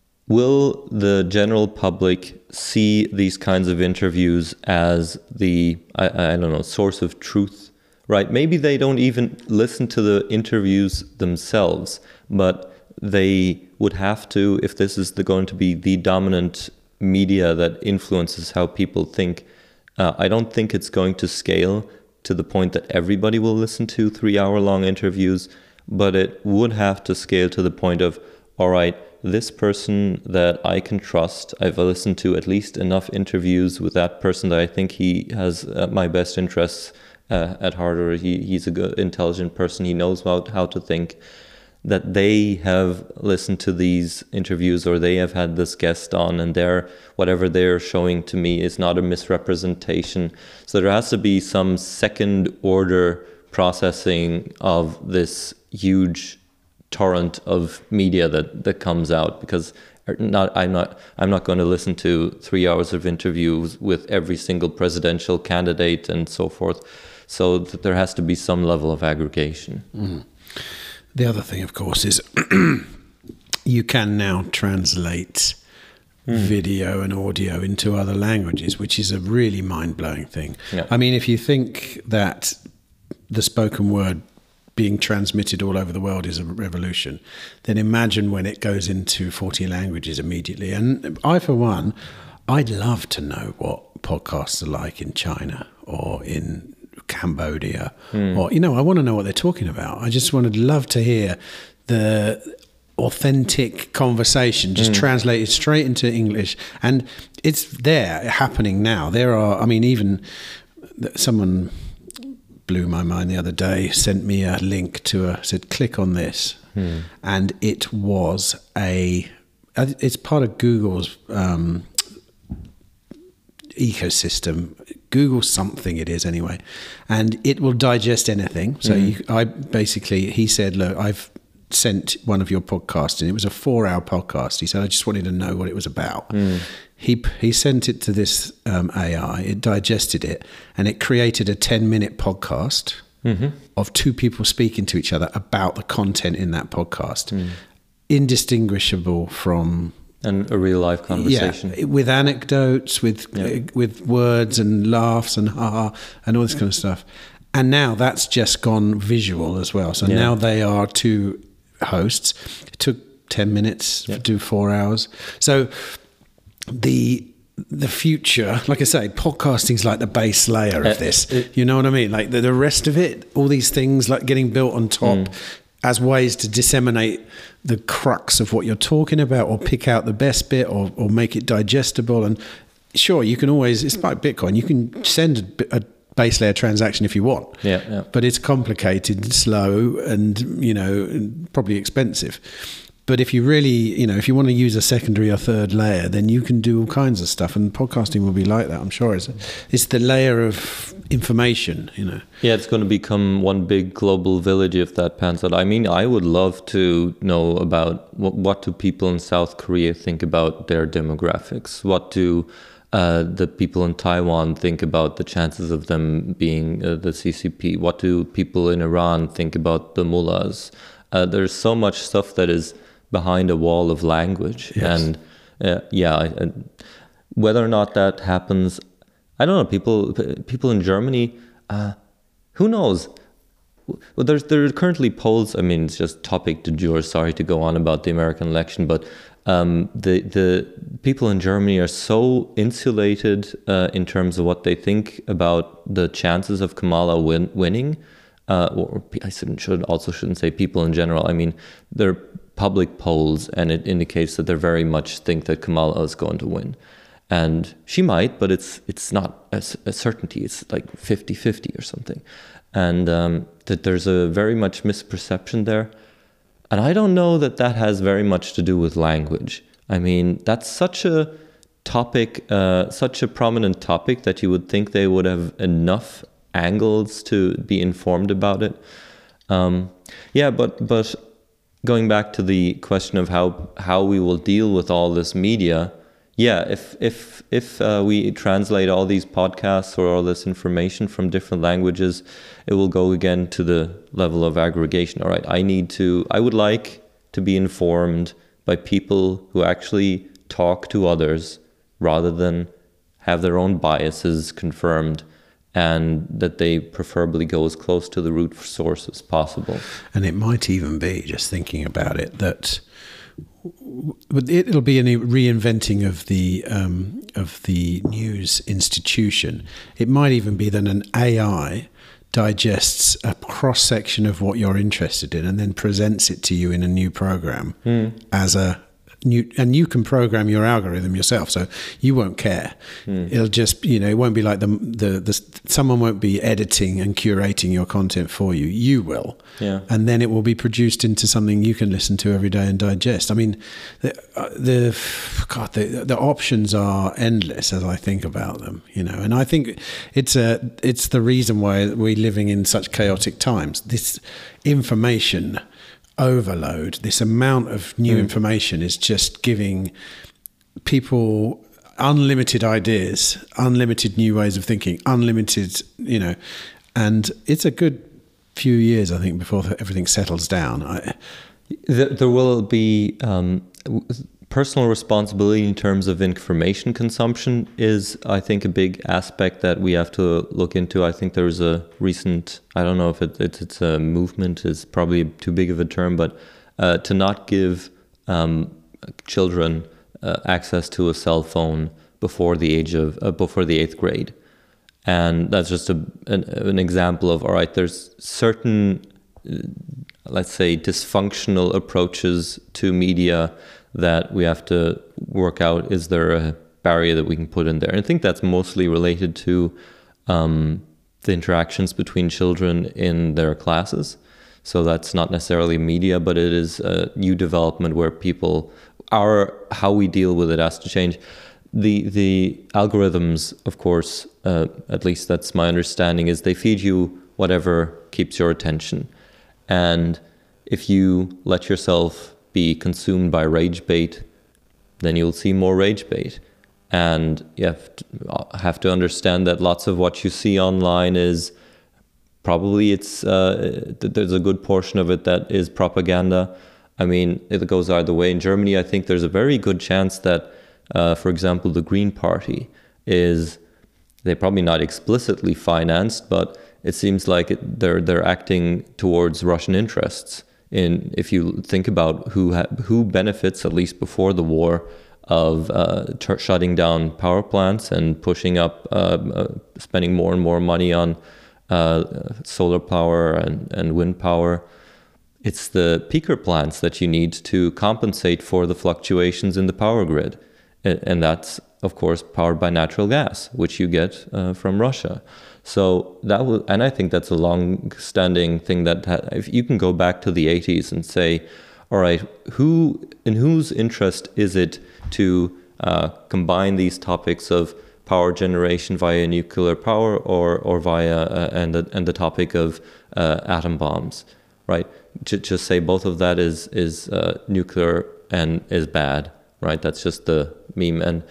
will the general public see these kinds of interviews as the, I, I don't know, source of truth, right? Maybe they don't even listen to the interviews themselves, but they would have to, if this is the, going to be the dominant media that influences how people think. Uh, I don't think it's going to scale to the point that everybody will listen to three-hour-long interviews, but it would have to scale to the point of, all right, this person that I can trust, I've listened to at least enough interviews with that person that I think he has uh, my best interests uh, at heart, or he, he's a good, intelligent person, he knows about how to think. that they have listened to these interviews or they have had this guest on, and they're, whatever they're showing to me is not a misrepresentation. So there has to be some second order processing of this huge torrent of media that, that comes out, because not I'm not I'm not going to listen to three hours of interviews with every single presidential candidate and so forth. So that there has to be some level of aggregation. Mm. The other thing, of course, is you can now translate mm. video and audio into other languages, which is a really mind-blowing thing. Yeah. I mean, if you think that the spoken word being transmitted all over the world is a revolution, then imagine when it goes into forty languages immediately. And I, for one, I'd love to know what podcasts are like in China or in Cambodia, mm. or, you know, I want to know what they're talking about. I just would love to hear the authentic conversation just mm. translated straight into English. And it's there happening now. There are, I mean, even someone blew my mind the other day, sent me a link to a, said, click on this. Mm. And it was a, it's part of Google's um, ecosystem. Google something it is anyway, and it will digest anything. So mm. you, I basically, he said, look, I've sent one of your podcasts, and it was a four-hour podcast. He said, I just wanted to know what it was about. Mm. He he sent it to this um, A I. It digested it, and it created a ten-minute podcast mm-hmm. of two people speaking to each other about the content in that podcast, mm. indistinguishable from. And a real life conversation. Yeah, with anecdotes, with yeah. uh, with words and laughs and ha and all this kind of stuff. And now that's just gone visual as well. So yeah. now they are two hosts. It took ten minutes yeah. to do four hours. So the the future, like I say, podcasting's like the base layer of uh, this. It, you know what I mean? Like the, the rest of it, all these things like getting built on top. Mm. as ways to disseminate the crux of what you're talking about, or pick out the best bit, or, or make it digestible. And sure, you can always, it's like Bitcoin, you can send a, a base layer transaction if you want, yeah, yeah. but it's complicated, slow, and, you know, probably expensive. But if you really, you know, if you want to use a secondary or third layer, then you can do all kinds of stuff, and podcasting will be like that, I'm sure. It's, it's the layer of information, you know. Yeah, it's going to become one big global village if that pans out. I mean, I would love to know about what, what do people in South Korea think about their demographics? What do uh, the people in Taiwan think about the chances of them being uh, the C C P? What do people in Iran think about the mullahs? Uh, there's so much stuff that is behind a wall of language. Yes. And uh, yeah, I, I, whether or not that happens, I don't know. People people in Germany, uh, who knows? Well, there's there are currently polls. I mean, it's just topic du jour. Sorry to go on about the American election, but um, the the people in Germany are so insulated uh, in terms of what they think about the chances of Kamala win, winning. Uh, or I shouldn't, should also shouldn't say people in general. I mean, they're public polls, and it indicates that they very much think that Kamala is going to win. And she might, but it's it's not a, a certainty. It's like fifty-fifty or something. And um, that there's a very much misperception there. And I don't know that that has very much to do with language. I mean, that's such a topic, uh, such a prominent topic, that you would think they would have enough angles to be informed about it. Um, yeah, but but going back to the question of how how we will deal with all this media, yeah, if if if uh, we translate all these podcasts or all this information from different languages, it will go again to the level of aggregation. All right, I need to, I would like to be informed by people who actually talk to others rather than have their own biases confirmed, and that they preferably go as close to the root source as possible. And it might even be, just thinking about it, that it'll be a reinventing of the um, of the news institution. It might even be that an A I digests a cross section of what you're interested in and then presents it to you in a new program mm. as a new, and you can program your algorithm yourself, so you won't care. Mm. It'll just, you know, it won't be like the, the the someone won't be editing and curating your content for you. You will, yeah, and then it will be produced into something you can listen to every day and digest. I mean, the uh, the God, the the options are endless as I think about them, you know, and I think it's a it's the reason why we're living in such chaotic times. This information overload, this amount of new mm. information is just giving people unlimited ideas, unlimited new ways of thinking, unlimited, you know, and it's a good few years, I think, before everything settles down. I, there will be um, personal responsibility in terms of information consumption is, I think, a big aspect that we have to look into. I think there's a recent, I don't know if it, it, it's a movement, is probably too big of a term, but uh, to not give um, children uh, access to a cell phone before the age of, uh, before the eighth grade. And that's just a, an, an example of, all right, there's certain, uh, let's say, dysfunctional approaches to media that we have to work out. Is there a barrier that we can put in there? And I think that's mostly related to um, the interactions between children in their classes. So that's not necessarily media, but it is a new development where people, our how we deal with it has to change. The the algorithms, of course, uh, at least that's my understanding, is they feed you whatever keeps your attention. And if you let yourself be consumed by rage bait, then you'll see more rage bait. And you have to, have to understand that lots of what you see online is probably, it's uh, there's a good portion of it that is propaganda. I mean, it goes either way. In Germany, I think there's a very good chance that, uh, for example, the Green Party is, they're probably not explicitly financed, but it seems like it, they're they're acting towards Russian interests. In, if you think about who ha who benefits, at least before the war, of uh, shutting down power plants and pushing up, uh, uh, spending more and more money on uh, solar power and, and wind power, it's the peaker plants that you need to compensate for the fluctuations in the power grid. And, and that's, of course, powered by natural gas, which you get uh, from Russia. So that will, and I think that's a long-standing thing that ha if you can go back to the eighties and say, all right, who in whose interest is it to uh, combine these topics of power generation via nuclear power or or via uh, and the and the topic of uh, atom bombs, right? J just say both of that is is uh, nuclear and is bad, right? That's just the meme. And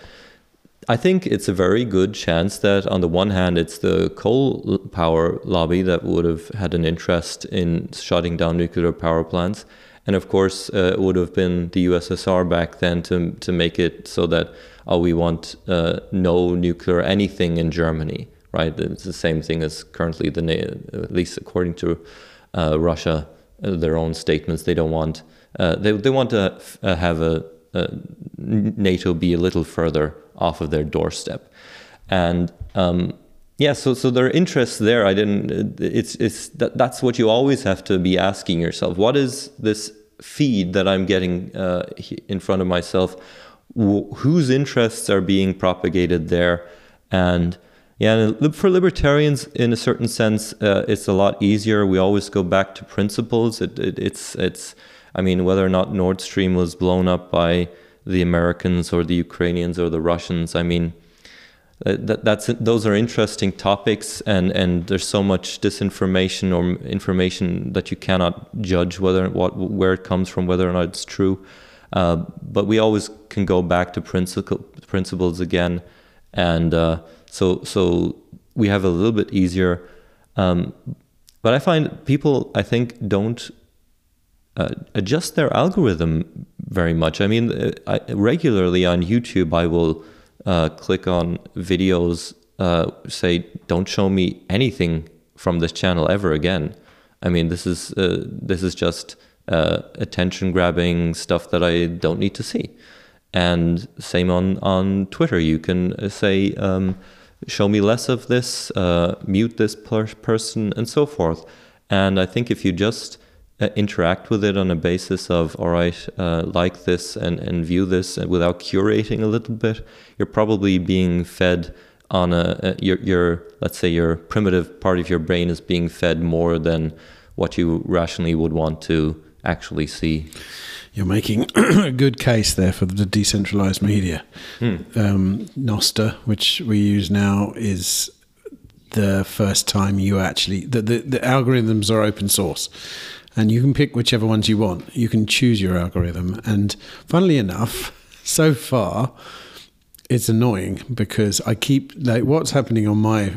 I think it's a very good chance that on the one hand, it's the coal power lobby that would have had an interest in shutting down nuclear power plants. And of course, uh, it would have been the U S S R back then to, to make it so that, oh, we want uh, no nuclear anything in Germany, right? It's the same thing as currently, the at least according to uh, Russia, uh, their own statements, they don't want, uh, they, they want to uh, have a, a NATO be a little further off of their doorstep. And um, yeah, so so there are interests there. I didn't, it's, it's that, that's what you always have to be asking yourself. What is this feed that I'm getting uh, in front of myself? W whose interests are being propagated there? And yeah, for libertarians, in a certain sense, uh, it's a lot easier. We always go back to principles. It, it, it's, it's, I mean, whether or not Nord Stream was blown up by the Americans or the Ukrainians or the Russians, I mean, that, that's those are interesting topics, and, and there's so much disinformation or information that you cannot judge whether what where it comes from, whether or not it's true. Uh, but we always can go back to principle, principles again, and uh, so so we have a little bit easier. Um, but I find people, I think, don't uh, adjust their algorithm very much. I mean, I, regularly on YouTube, I will uh, click on videos, uh, say, don't show me anything from this channel ever again. I mean, this is uh, this is just uh, attention-grabbing stuff that I don't need to see. And same on, on Twitter. You can say, um, show me less of this, uh, mute this per person, and so forth. And I think if you just uh, interact with it on a basis of, all right, uh, like this and, and view this without curating a little bit, you're probably being fed on a, a your, your, let's say your primitive part of your brain is being fed more than what you rationally would want to actually see. You're making a good case there for the decentralized media. Hmm. Um, Nostr, which we use now, is the first time you actually... The, the, the algorithms are open source, and you can pick whichever ones you want. You can choose your algorithm. And funnily enough, so far, it's annoying because I keep... like what's happening on my...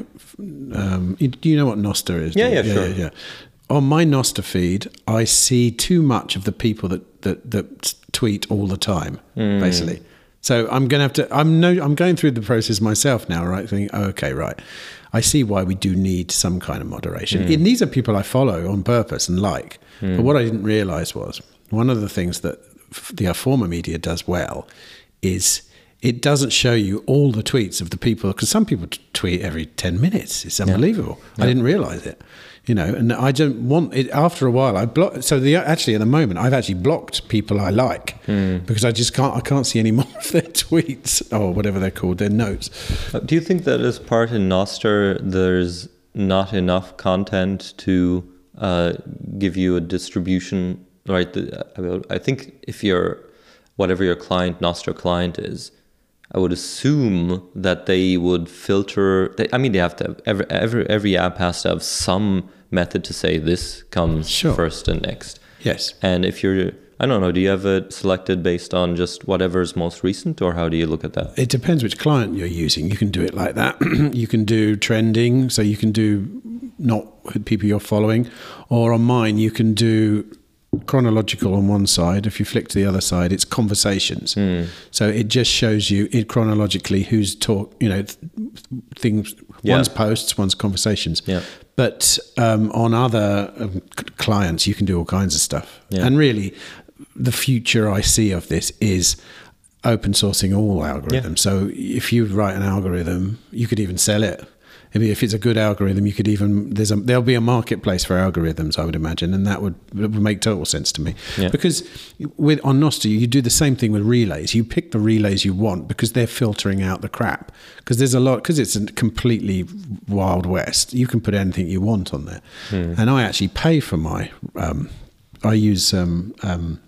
Um, do you know what Nostr is? Yeah, yeah, yeah, sure. Yeah, yeah. On my Nostr feed, I see too much of the people that, that, that tweet all the time, mm. basically. So I'm going to have to, I'm no, I'm going through the process myself now, right? Thinking, oh, okay, right. I see why we do need some kind of moderation. Mm. And these are people I follow on purpose and like. Mm. But what I didn't realize was one of the things that the former media does well is it doesn't show you all the tweets of the people, because some people t- tweet every ten minutes. It's unbelievable. Yeah. Yeah. I didn't realize it. You know, and I don't want it. After a while, I block. So the actually, at the moment, I've actually blocked people I like mm. because I just can't. I can't see any more of their tweets or whatever they're called, their notes. Do you think that as part in Nostr, there's not enough content to uh, give you a distribution? Right. I think if you're whatever your client, Nostr client is, I would assume that they would filter. They, I mean, they have to have, every, every every app has to have some method to say this comes sure. first and next. Yes. And if you're, I don't know, do you have it selected based on just whatever's most recent, or how do you look at that? It depends which client you're using. You can do it like that. You can do trending, so you can do not people you're following, or on mine you can do chronological on one side. If you flick to the other side, it's conversations. Mm. So it just shows you it chronologically who's talk, you know, th- things, yeah. one's posts, one's conversations. Yeah. But um, on other um, c- clients, you can do all kinds of stuff. Yeah. And really, the future I see of this is open sourcing all algorithms. Yeah. So if you write an algorithm, you could even sell it. If it's a good algorithm, you could even there's a there'll be a marketplace for algorithms, I would imagine, and that would, would make total sense to me. Yeah. Because with on Nostr, you do the same thing with relays. You pick the relays you want because they're filtering out the crap. Because there's a lot because it's a completely wild west. You can put anything you want on there, hmm. and I actually pay for my. Um, I use um, um,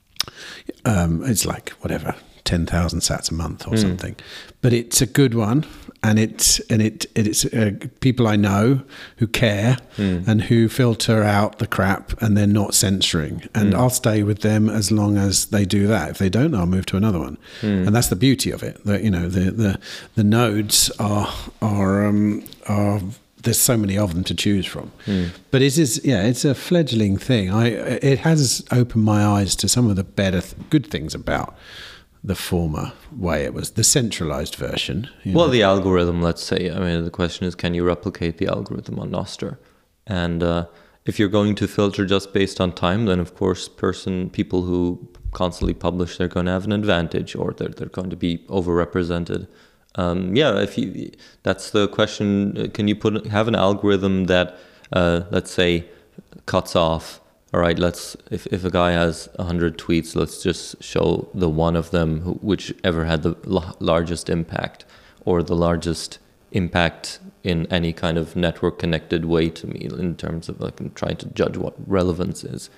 um, it's like whatever ten thousand sats a month or hmm. something, but it's a good one. And it's and it it's uh, people I know who care mm. and who filter out the crap, and they're not censoring. And mm. I'll stay with them as long as they do that. If they don't, I'll move to another one. Mm. And that's the beauty of it. That you know the the, the nodes are are um, are there's so many of them to choose from. Mm. But it is yeah, it's a fledgling thing. I it has opened my eyes to some of the better th- good things about the former way. It was the centralized version. Well, know. The algorithm, let's say, I mean, the question is, can you replicate the algorithm on Nostr? And uh, if you're going to filter just based on time, then of course, person, people who constantly publish, they're going to have an advantage, or they're, they're going to be overrepresented. Um, yeah, if you, that's the question. Can you put have an algorithm that, uh, let's say, cuts off, all right, let's, if, if a guy has one hundred tweets, let's just show the one of them, who, whichever had the l- largest impact, or the largest impact in any kind of network connected way to me, in terms of like trying to judge what relevance is.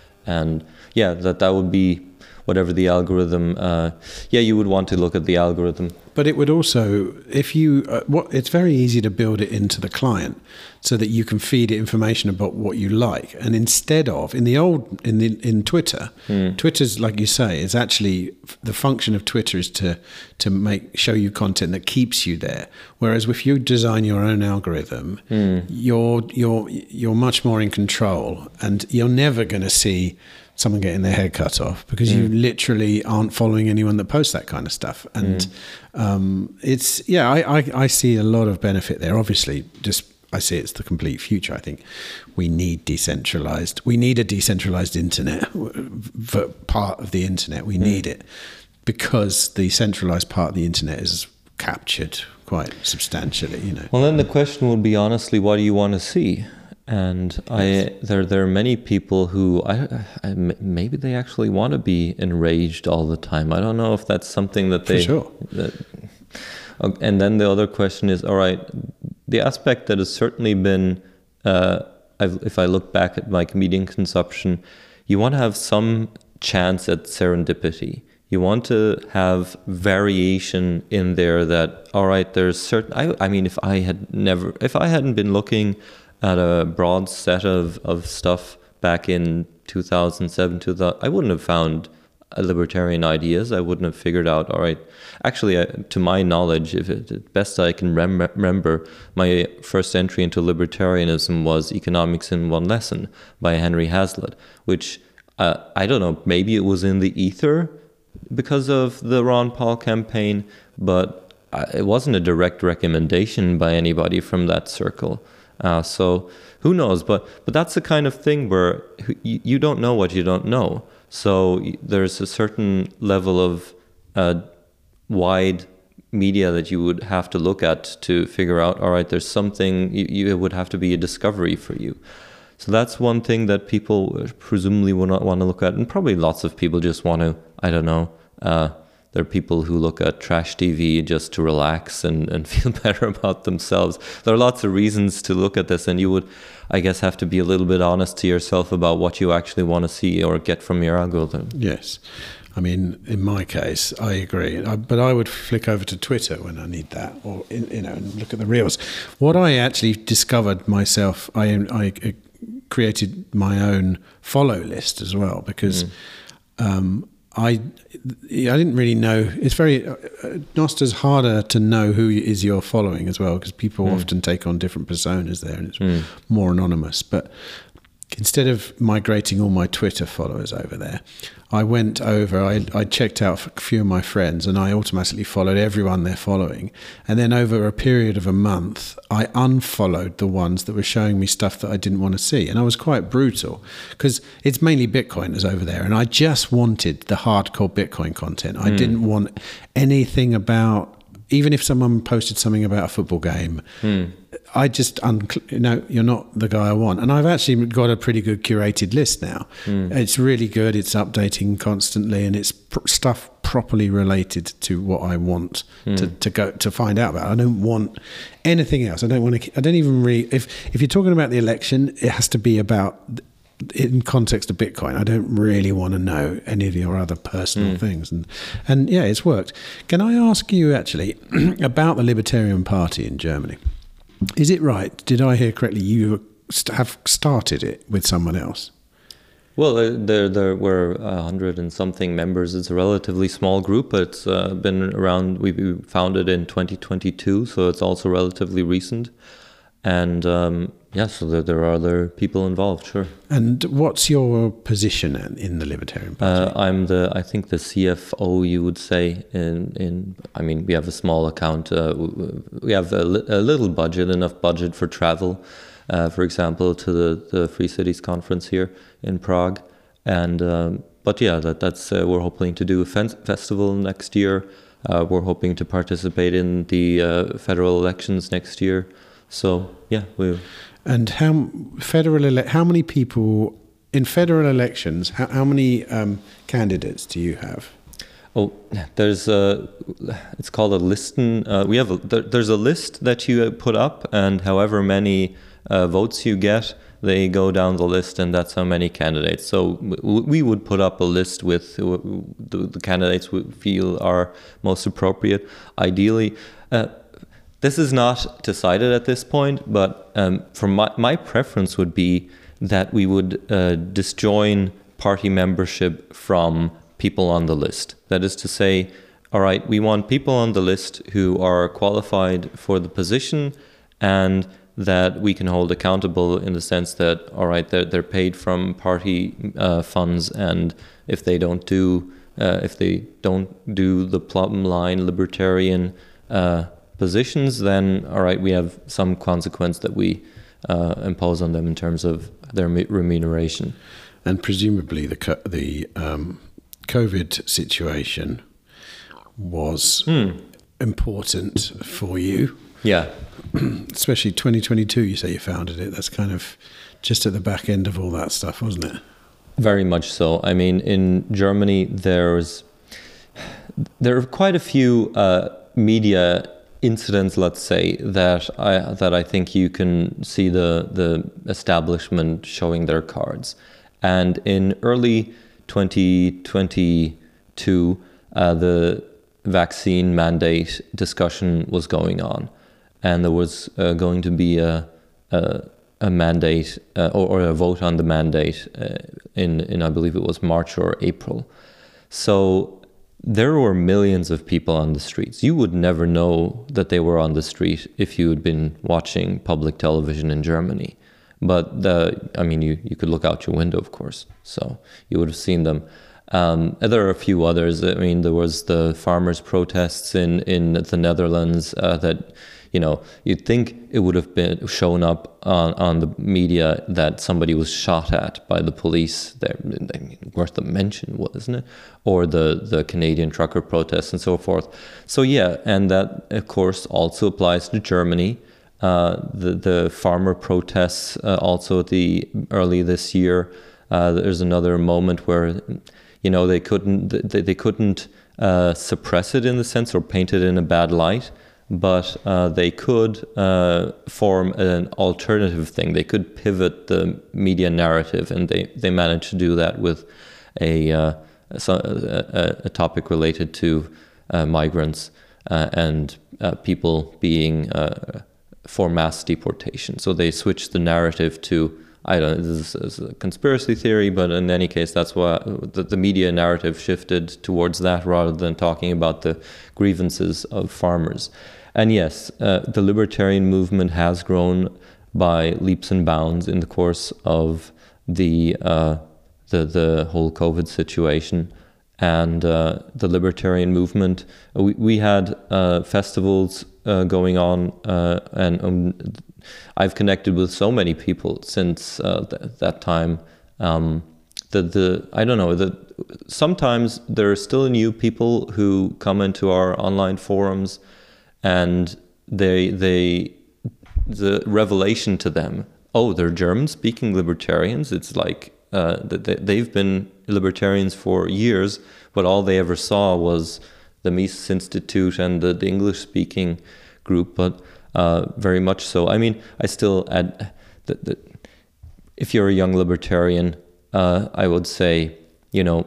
And yeah, that that would be whatever the algorithm, uh, yeah, you would want to look at the algorithm. But it would also, if you, uh, what it's very easy to build it into the client so that you can feed it information about what you like. And instead of, in the old, in the, in Twitter, mm. Twitter's, like you say, is actually, the function of Twitter is to, to make, show you content that keeps you there. Whereas if you design your own algorithm, mm. you're, you're, you're much more in control, and you're never going to see someone getting their head cut off because mm. you literally aren't following anyone that posts that kind of stuff. And mm. um, it's, yeah, I, I, I see a lot of benefit there. Obviously, just I see it's the complete future. I think we need decentralized. We need a decentralized internet for part of the internet. We mm. need it because the centralized part of the internet is captured quite substantially, you know. Well, then the question would be, honestly, what do you want to see? And I there there are many people who I, I maybe they actually want to be enraged all the time. I don't know if that's something that they. For sure. That, and then the other question is, all right, the aspect that has certainly been, uh, I've, if I look back at my comedian consumption, you want to have some chance at serendipity. You want to have variation in there that, all right, there's certain, I, I mean, if I had never, if I hadn't been looking at a broad set of, of stuff back in two thousand seven, two thousand, I wouldn't have found libertarian ideas. I wouldn't have figured out, all right, actually, uh, to my knowledge, if it, best I can rem- remember, my first entry into libertarianism was Economics in One Lesson by Henry Hazlitt, which, uh, I don't know, maybe it was in the ether because of the Ron Paul campaign, but it wasn't a direct recommendation by anybody from that circle. Uh, so who knows? But but that's the kind of thing where you, you don't know what you don't know. So there's a certain level of uh, wide media that you would have to look at to figure out, all right, there's something, you, you, it would have to be a discovery for you. So that's one thing that people presumably will not want to look at. And probably lots of people just want to, I don't know, uh, there are people who look at trash T V just to relax and, and feel better about themselves. There are lots of reasons to look at this, and you would, I guess, have to be a little bit honest to yourself about what you actually want to see or get from your algorithm. Yes. I mean, in my case, I agree. I, but I would flick over to Twitter when I need that, or, in, you know, and look at the reels. What I actually discovered myself, I, I created my own follow list as well, because... Mm. Um, I I didn't really know. It's very uh, Nostra's harder to know who is you're following as well, because people mm. often take on different personas there, and it's mm. more anonymous. But instead of migrating all my Twitter followers over there, I went over, I, I checked out a few of my friends, and I automatically followed everyone they're following. And then over a period of a month, I unfollowed the ones that were showing me stuff that I didn't want to see. And I was quite brutal, because it's mainly Bitcoiners over there. And I just wanted the hardcore Bitcoin content. I mm. didn't want anything about, even if someone posted something about a football game, mm. I just, un- no, you're not the guy I want. And I've actually got a pretty good curated list now. Mm. It's really good. It's updating constantly, and it's pr- stuff properly related to what I want mm. to, to go to find out about. I don't want anything else. I don't want to, I don't even really, if, if you're talking about the election, it has to be about, in context of Bitcoin. I don't really want to know any of your other personal mm. things. And, and yeah, it's worked. Can I ask you actually about the Libertarian Party in Germany? Is it right? Did I hear correctly? You have started it with someone else? Well, there there were a hundred and something members. It's a relatively small group, but it's uh, been around. We founded in twenty twenty-two, so it's also relatively recent. And um, yeah, so there, there are other people involved, sure. And what's your position in the Libertarian Party? Uh, I'm the, I think the C F O, you would say. In, in I mean, we have a small account. Uh, we have a, li- a little budget, enough budget for travel, uh, for example, to the, the Free Cities Conference here in Prague. And um, but yeah, that that's uh, we're hoping to do a fen- festival next year. Uh, we're hoping to participate in the uh, federal elections next year. So yeah, we. And how federal ele- how many people in federal elections? How, how many um, candidates do you have? Oh, there's a. It's called a listen. Uh, we have a, there, there's a list that you put up, and however many uh, votes you get, they go down the list, and that's how many candidates. So w- we would put up a list with the, the candidates we feel are most appropriate. Ideally. Uh, This is not decided at this point, but um, from my, my preference would be that we would uh, disjoin party membership from people on the list. That is to say, all right, we want people on the list who are qualified for the position and that we can hold accountable in the sense that, all right, they're, they're paid from party uh, funds, and if they don't do, uh, if they don't do the plumb line libertarian uh positions, then all right, we have some consequence that we uh, impose on them in terms of their remuneration. And presumably the co- the um, COVID situation was hmm. important for you. Yeah. Especially twenty twenty-two, you say you founded it. That's kind of just at the back end of all that stuff, wasn't it? Very much so. I mean, in Germany, there's there are quite a few uh, media incidents, let's say, that I that I think you can see the the establishment showing their cards. And in early twenty twenty-two, uh, the vaccine mandate discussion was going on, and there was uh, going to be a a, a mandate uh, or, or a vote on the mandate uh, in in I believe it was March or April. So there were millions of people on the streets. You would never know that they were on the street if you had been watching public television in Germany. But the, I mean, you, you could look out your window, of course, so you would have seen them. Um, there are a few others. I mean, there was the farmers' protests in, in the Netherlands uh, that, you know, you'd think it would have been shown up on, on the media that somebody was shot at by the police. There, I mean, worth a mention, wasn't it? Or the, the Canadian trucker protests and so forth. So yeah, and that, of course, also applies to Germany. Uh, the, the farmer protests uh, also the early this year. Uh, there's another moment where, you know, they couldn't they, they couldn't uh, suppress it in the sense or paint it in a bad light, but uh, they could uh, form an alternative thing. They could pivot the media narrative, and they, they managed to do that with a uh, a, a topic related to uh, migrants uh, and uh, people being uh, for mass deportation. So they switched the narrative to, I don't know, this is a conspiracy theory, but in any case, that's why the, the media narrative shifted towards that rather than talking about the grievances of farmers. And yes, uh, the libertarian movement has grown by leaps and bounds in the course of the uh, the, the whole COVID situation. And uh, the libertarian movement, we, we had uh, festivals uh, going on, uh, and um, I've connected with so many people since uh, th- that time. Um, the the I don't know. The, sometimes there are still new people who come into our online forums, and they they the revelation to them, oh, they're German-speaking libertarians. It's like uh, they, they've been libertarians for years, but all they ever saw was the Mises Institute and the, the English-speaking group. But uh, very much so. I mean, I still add that, that if you're a young libertarian, uh, I would say, you know,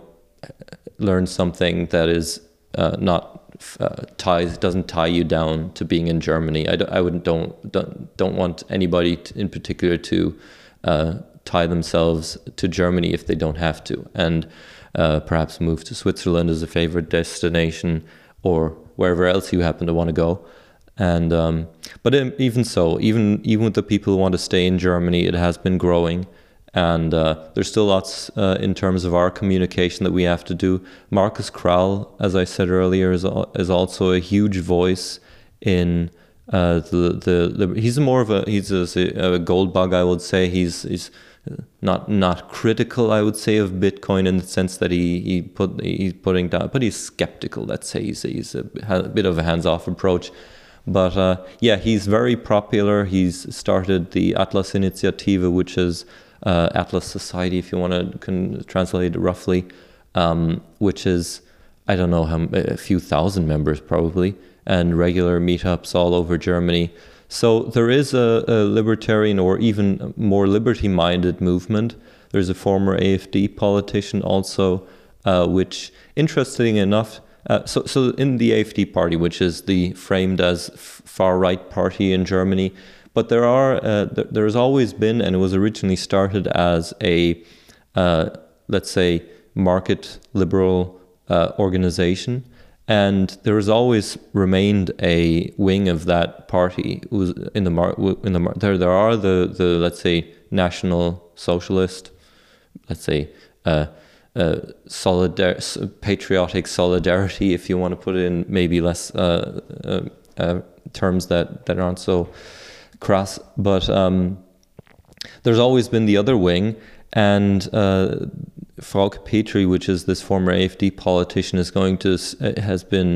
learn something that is uh, not uh, ties doesn't tie you down to being in Germany. I, d- I wouldn't don't don't don't want anybody to, in particular to uh, tie themselves to Germany if they don't have to, and uh, perhaps move to Switzerland as a favorite destination or wherever else you happen to want to go. And um, but even so, even even with the people who want to stay in Germany, it has been growing, and uh, there's still lots uh, in terms of our communication that we have to do. Markus Krall, as I said earlier, is is also a huge voice in uh, the, the the. He's more of a he's a, a gold bug, I would say. He's he's not not critical, I would say, of Bitcoin in the sense that he he put he's putting down, but he's skeptical. Let's say he's he's a, a bit of a hands-off approach. But uh, yeah, he's very popular. He's started the Atlas Initiative, which is uh, Atlas Society, if you want to can translate it roughly, um, which is, I don't know, how, a few thousand members probably, and regular meetups all over Germany. So there is a, a libertarian or even more liberty-minded movement. There's a former A F D politician also, uh, which, interesting enough, Uh, so, so in the A F D party, which is the framed as f- far-right party in Germany, but there are uh, th- there has always been, and it was originally started as a uh, let's say market liberal uh, organization, and there has always remained a wing of that party. It was in the mar- in the mar- there there are the the let's say National Socialist, let's say. Uh, Uh, solidar- patriotic solidarity, if you want to put it in maybe less uh, uh, uh, terms that, that aren't so crass. But um, there's always been the other wing, and uh, Frauke Petry, which is this former A F D politician, is going to uh, has been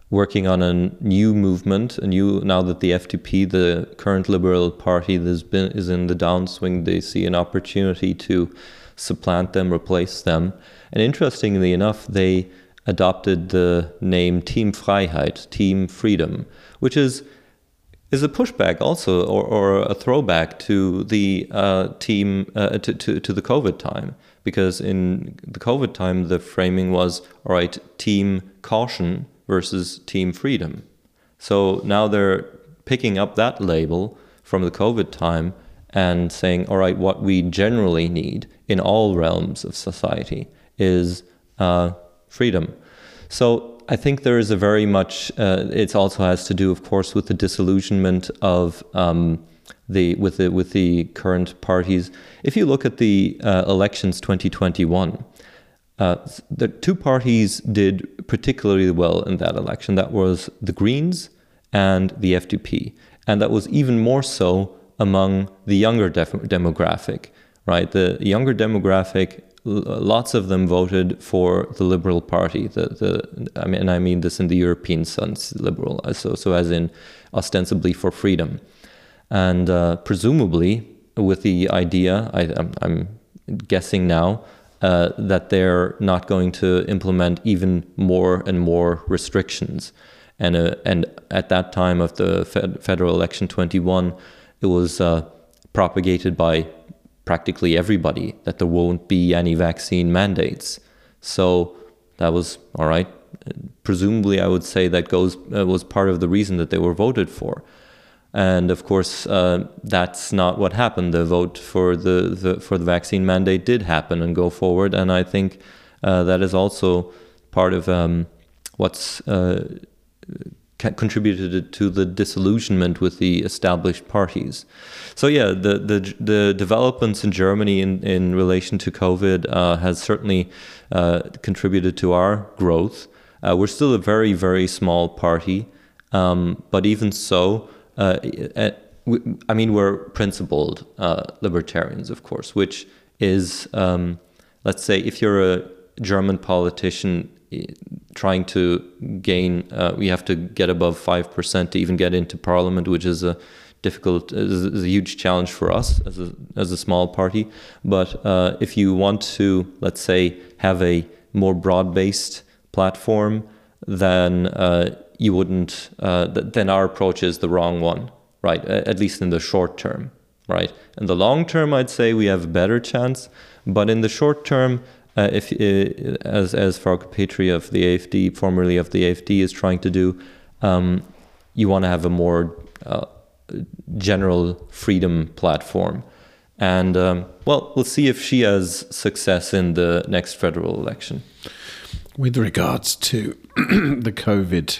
working on a new movement, a new, now that the F D P, the current Liberal Party, has been, is in the downswing, they see an opportunity to supplant them, replace them. And interestingly enough, they adopted the name Team Freiheit, Team Freedom, which is is a pushback also, or, or a throwback to the uh, team, uh, to, to, to the COVID time. Because in the COVID time, the framing was, all right, Team Caution versus Team Freedom. So now they're picking up that label from the COVID time and saying, all right, what we generally need in all realms of society is uh, freedom. So I think there is a very much, uh, it also has to do, of course, with the disillusionment of um, the with the with the current parties. If you look at the uh, elections twenty twenty-one, uh, the two parties did particularly well in that election. That was the Greens and the F D P, and that was even more so among the younger def- demographic. Right, the younger demographic. Lots of them voted for the Liberal Party. The the I mean, and I mean this in the European sense, liberal. So so as in ostensibly for freedom, and uh, presumably with the idea, I, I'm, I'm guessing now uh, that they're not going to implement even more and more restrictions. And uh, and at that time of the fed, federal election twenty-one, it was uh, propagated by practically everybody that there won't be any vaccine mandates. So that was all right. Presumably, I would say that goes uh, was part of the reason that they were voted for. And of course, uh, that's not what happened. The vote for the, the for the vaccine mandate did happen and go forward. And I think uh, that is also part of um, what's uh, contributed to the disillusionment with the established parties. So yeah, the the, the developments in Germany in, in relation to COVID uh, has certainly uh, contributed to our growth. Uh, we're still a very, very small party, um, but even so, uh, we, I mean, we're principled uh, libertarians, of course, which is, um, let's say, if you're a German politician trying to gain, uh, we have to get above five percent to even get into parliament, which is a difficult, is, is a huge challenge for us as a, as a small party. But uh, if you want to, let's say, have a more broad-based platform, then uh, you wouldn't, uh, th- then our approach is the wrong one, right? At least in the short term, right? In the long term, I'd say we have a better chance, but in the short term, Uh, if uh, as as Frauke Petry of the AfD, formerly of the AfD, is trying to do, um, you want to have a more uh, general freedom platform, and um, well, we'll see if she has success in the next federal election. With regards to the COVID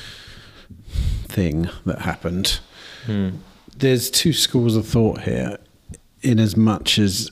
thing that happened, hmm. there's two schools of thought here. In as much as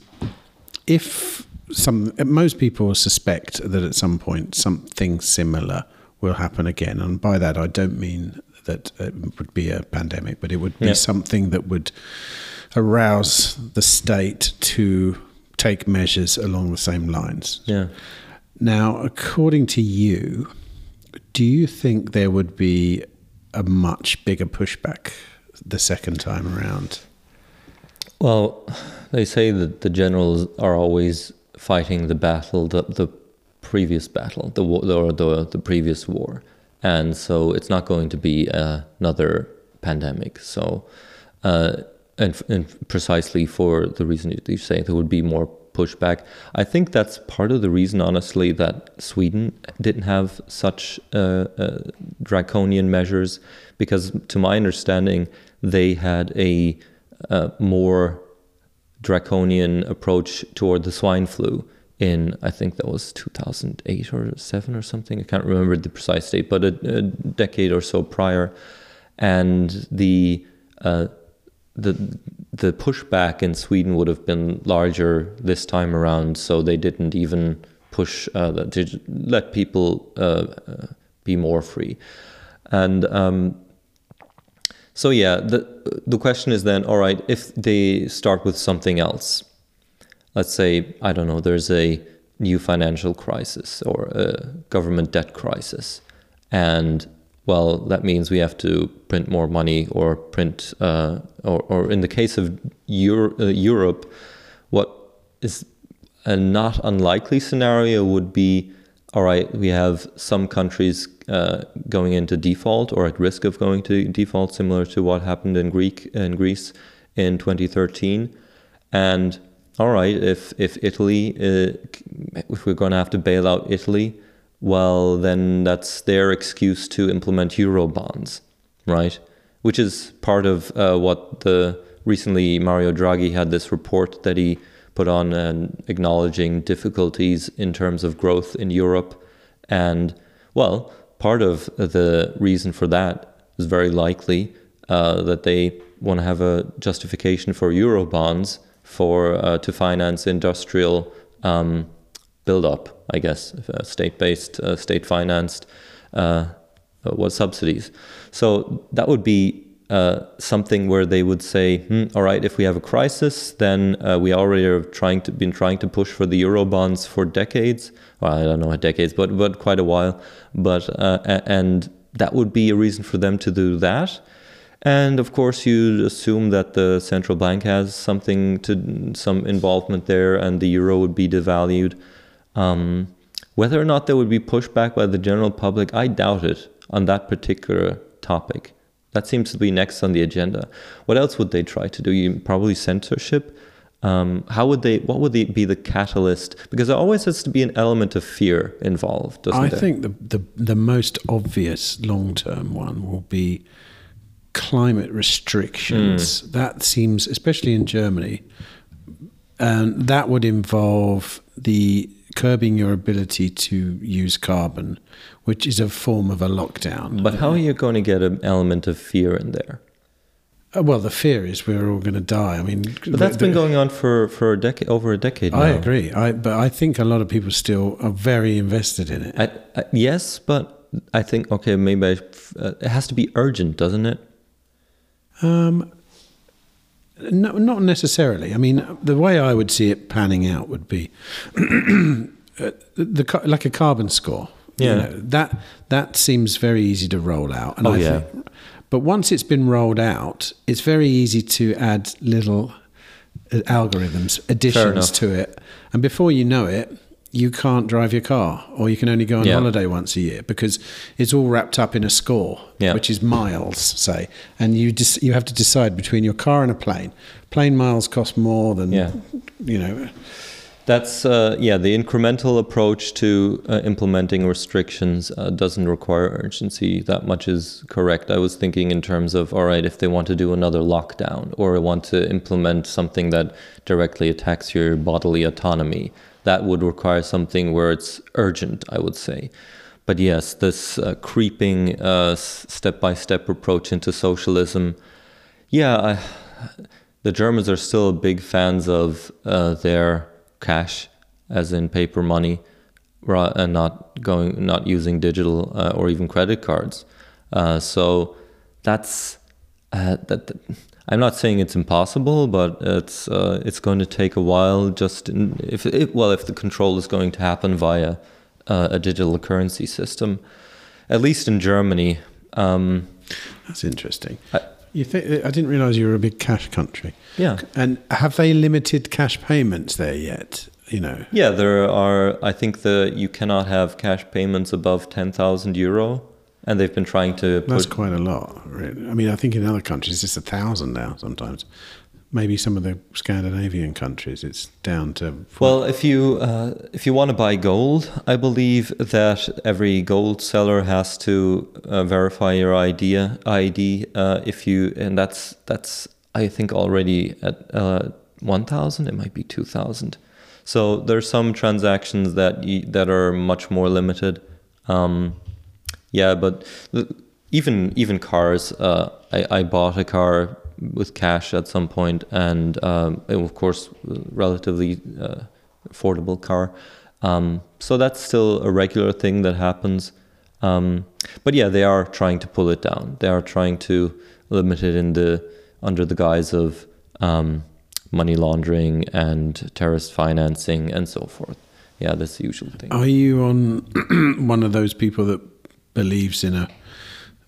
if Some most people suspect that at some point something similar will happen again, and by that I don't mean that it would be a pandemic, but it would be yeah. something that would arouse the state to take measures along the same lines. Yeah. Now, according to you, do you think there would be a much bigger pushback the second time around? Well, they say that the generals are always fighting the battle, the, the previous battle, the war, or the the previous war, and so it's not going to be uh, another pandemic. So, uh, and, and precisely for the reason you say, there would be more pushback. I think that's part of the reason, honestly, that Sweden didn't have such uh, uh, draconian measures, because, to my understanding, they had a uh, more draconian approach toward the swine flu in, I think that was two thousand eight or seven or something. I can't remember the precise date, but a, a decade or so prior. And the uh, the the pushback in Sweden would have been larger this time around, so they didn't even push uh, to let people uh, uh, be more free. And um, So yeah, the the question is then, all right, if they start with something else, let's say, I don't know, there's a new financial crisis or a government debt crisis, and well, that means we have to print more money or print, uh, or, or in the case of Euro- uh, Europe, what is a not unlikely scenario would be, all right, we have some countries uh, going into default or at risk of going to default, similar to what happened in Greek in Greece in twenty thirteen. And all right, if if Italy, uh, if we're going to have to bail out Italy, well, then that's their excuse to implement euro bonds, right? Which is part of uh, what the recently Mario Draghi had this report that he put on and acknowledging difficulties in terms of growth in Europe. And, well, part of the reason for that is very likely uh, that they want to have a justification for euro bonds for uh, to finance industrial um, build-up, I guess, uh, state-based, uh, state-financed uh, what subsidies. So that would be uh, something where they would say, hmm, all right, if we have a crisis, then uh, we already are trying to been trying to push for the euro bonds for decades. Well, I don't know decades, but but quite a while. But uh, and that would be a reason for them to do that. And of course, you assume that the central bank has something to some involvement there, and the euro would be devalued. Um, whether or not there would be pushback by the general public, I doubt it on that particular topic. That seems to be next on the agenda. What else would they try to do? You, probably censorship. Um, how would they? What would they be the catalyst? Because there always has to be an element of fear involved, doesn't I there? think the, the the most obvious long-term one will be climate restrictions. Mm. That seems, especially in Germany, and that would involve the curbing your ability to use carbon, which is a form of a lockdown. But how are you going to get an element of fear in there? Uh, well, the fear is we're all going to die. I mean, but that's the, been going on for, for a decade, over a decade now. I agree. I, but I think a lot of people still are very invested in it. I, I, yes, but I think, okay, maybe I, uh, it has to be urgent, doesn't it? Um, no, not necessarily. I mean, the way I would see it panning out would be the, the like a carbon score. Yeah, you know, that that seems very easy to roll out. And oh I yeah. think, but once it's been rolled out, it's very easy to add little algorithms, additions to it, and before you know it, you can't drive your car, or you can only go on yeah. holiday once a year because it's all wrapped up in a score, yeah. which is miles, say, and you just you have to decide between your car and a plane. Plane miles cost more than yeah. you know. That's uh, yeah. The incremental approach to uh, implementing restrictions uh, doesn't require urgency. That much is correct. I was thinking in terms of, all right, if they want to do another lockdown or want to implement something that directly attacks your bodily autonomy, that would require something where it's urgent, I would say. But yes, this uh, creeping uh, step-by-step approach into socialism, yeah, I, the Germans are still big fans of uh, their cash, as in paper money, and not going, not using digital uh, or even credit cards. Uh, so that's uh, that. that I'm not saying it's impossible, but it's uh, it's going to take a while. Just in, if it, well, if the control is going to happen via uh, a digital currency system, at least in Germany. Um, That's interesting. I, you think? I didn't realize you were a big cash country. Yeah. And have they limited cash payments there yet? You know. Yeah, there are. I think the you cannot have cash payments above ten thousand euro. And they've been trying to put... That's quite a lot, really. I mean, I think in other countries it's a thousand now sometimes. Maybe some of the Scandinavian countries it's down to... Well, if you uh, if you want to buy gold, I believe that every gold seller has to uh, verify your I D. I D uh, if you and that's that's I think already at uh, one thousand. It might be two thousand. So there's some transactions that you, that are much more limited. Um, Yeah, but even even cars, uh, I, I bought a car with cash at some point, and um, it, of course, relatively uh, affordable car. Um, so that's still a regular thing that happens. Um, but yeah, they are trying to pull it down. They are trying to limit it in the under the guise of um, money laundering and terrorist financing and so forth. Yeah, that's the usual thing. Are you on one of those people that believes in a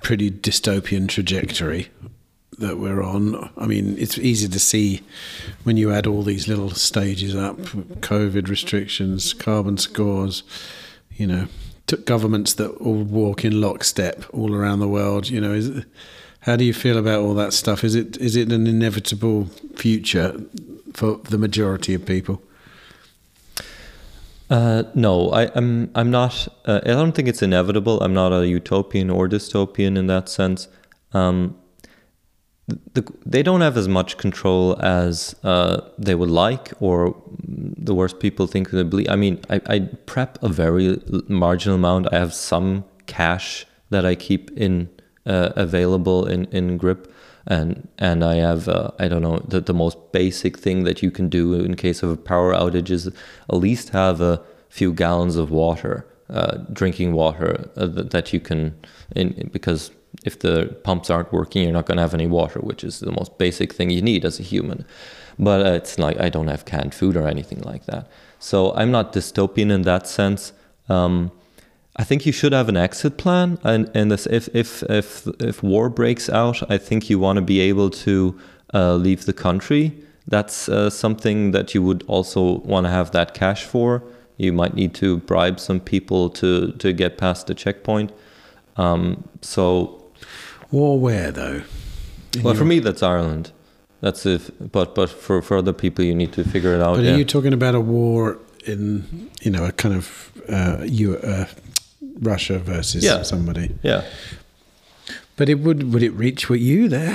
pretty dystopian trajectory that we're on. I mean, it's easy to see when you add all these little stages up, COVID restrictions, carbon scores, you know, t- governments that all walk in lockstep all around the world. You know, is it, how do you feel about all that stuff? Is it is it an inevitable future for the majority of people? Uh, no, I, I'm I'm not. Uh, I don't think it's inevitable. I'm not a utopian or dystopian in that sense. Um, the, they don't have as much control as uh, they would like, or the worst people think they believe. I mean, I, I prep a very marginal amount. I have some cash that I keep in uh, available in in grip. And and I have, uh, I don't know, the, the most basic thing that you can do in case of a power outage is at least have a few gallons of water, uh, drinking water uh, that, that you can, in, because if the pumps aren't working, you're not going to have any water, which is the most basic thing you need as a human. But uh, it's like, I don't have canned food or anything like that. So I'm not dystopian in that sense. Um, I think you should have an exit plan, and and this, if if if if war breaks out, I think you want to be able to uh, leave the country. That's uh, something that you would also want to have that cash for. You might need to bribe some people to to get past the checkpoint. Um, so, war where though? In well, your... for me, that's Ireland. That's if, but but for, for other people, you need to figure it out. But yeah. Are you talking about a war in, you know, a kind of uh, you? Uh, Russia versus yeah. somebody. Yeah. But it would would it reach with you there?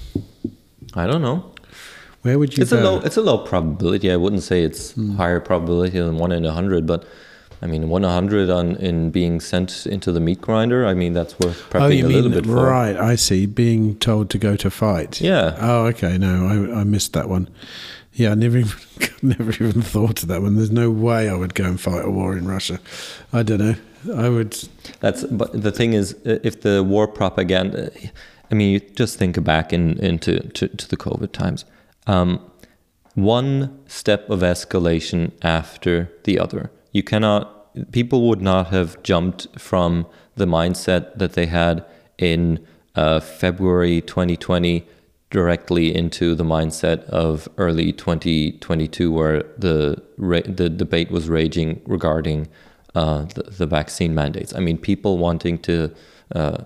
I don't know. Where would you it's go? a low it's a low probability. I wouldn't say it's mm. higher probability than one in a hundred, but I mean one in a hundred on in being sent into the meat grinder, I mean that's worth prepping oh, you a mean, little bit for. Right, I see. Being told to go to fight. Yeah. Oh, okay, no, I I missed that one. Yeah, I never even, never even thought of that one. There's no way I would go and fight a war in Russia. I don't know. I would. That's. But the thing is, if the war propaganda, I mean, you just think back in into to, to the COVID times. Um, one step of escalation after the other. You cannot. People would not have jumped from the mindset that they had in uh, February twenty twenty. Directly into the mindset of early twenty twenty-two, where the ra- the debate was raging regarding uh, the, the vaccine mandates. I mean, people wanting to, uh,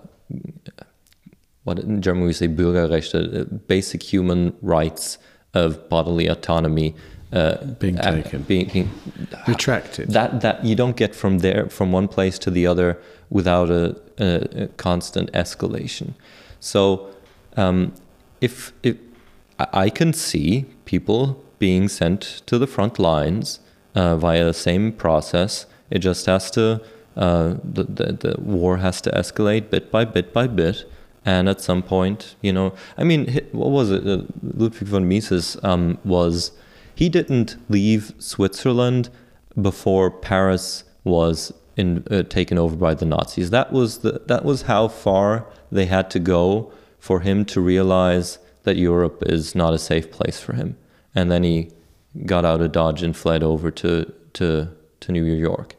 what in German we say, Bürgerrechte, basic human rights of bodily autonomy, uh, being taken, uh, being, being retracted. That that you don't get from there from one place to the other without a, a, a constant escalation. So. Um, If, if I can see people being sent to the front lines uh, via the same process, it just has to, uh, the, the, the war has to escalate bit by bit by bit. And at some point, you know, I mean, what was it? Uh, Ludwig von Mises um, was, he didn't leave Switzerland before Paris was in, uh, taken over by the Nazis. That was the, that was how far they had to go for him to realize that Europe is not a safe place for him. And then he got out of Dodge and fled over to to, to New York.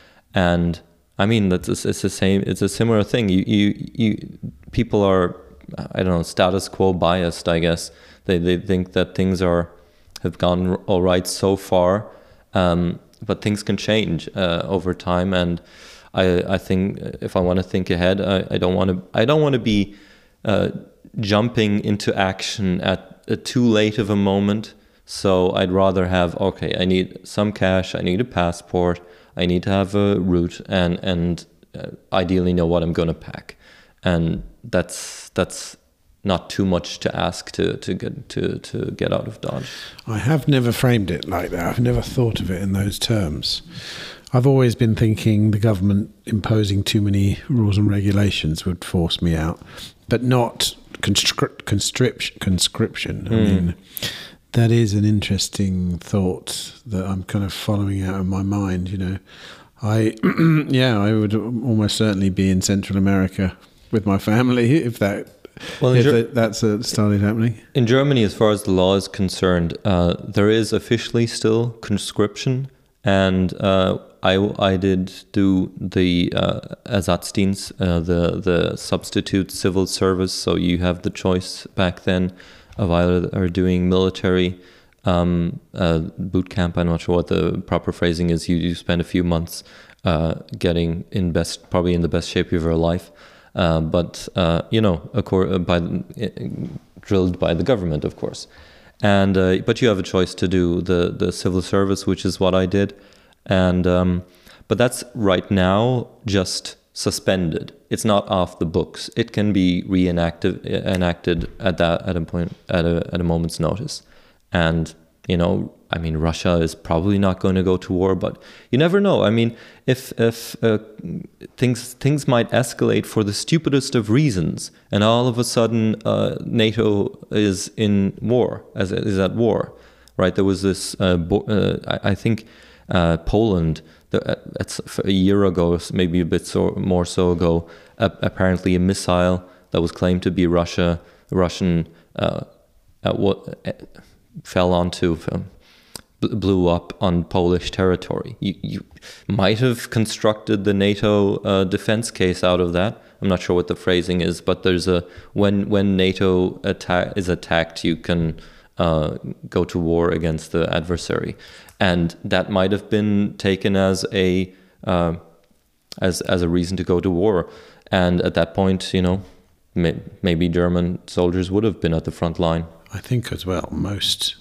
And I mean, that's it's the same. It's a similar thing. You you you people are, I don't know, status quo biased, I guess. They they think that things are have gone all right so far, um, but things can change uh, over time. And I I think if I want to think ahead, I, I don't want to I don't want to be uh, jumping into action at a too late of a moment. So I'd rather have, okay, I need some cash, I need a passport, I need to have a route, and and uh, ideally know what I'm going to pack. And that's that's not too much to ask to to get to to get out of Dodge. I have never framed it like that. I've never thought of it in those terms. I've always been thinking the government imposing too many rules and regulations would force me out, but not conscript, conscription. conscription. I mm. mean, that is an interesting thought that I'm kind of following out of my mind. You know, I yeah, I would almost certainly be in Central America with my family if that. Well, if Ger- that's uh, started happening. In Germany, as far as the law is concerned, uh, there is officially still conscription. And uh, I, I did do the uh, Ersatzdienst, uh, the, the substitute civil service. So you have the choice back then of either doing military um, uh, boot camp. I'm not sure what the proper phrasing is. You, you spend a few months uh, getting in best, probably in the best shape of your life. Uh, but, uh, you know, by the, uh, drilled by the government, of course. And uh, but you have a choice to do the, the civil service, which is what I did. And um, but that's right now just suspended. It's not off the books. It can be reenacted enacted at that at a point at a at a moment's notice. And you know, I mean, Russia is probably not going to go to war, but you never know. I mean, if if uh, things things might escalate for the stupidest of reasons, and all of a sudden uh, NATO is in war, as is at war, right? There was this. Uh, bo- uh, I, I think uh, Poland, the, uh, a year ago, maybe a bit so, more so ago, uh, apparently a missile that was claimed to be Russia, Russian, uh, at what. Uh, fell onto, um, blew up on Polish territory. You, you might have constructed the NATO uh, defense case out of that. I'm not sure what the phrasing is, but there's a when when NATO attack is attacked, you can uh, go to war against the adversary, and that might have been taken as a uh, as as a reason to go to war. And at that point, you know, may, maybe German soldiers would have been at the front line. I think as well, most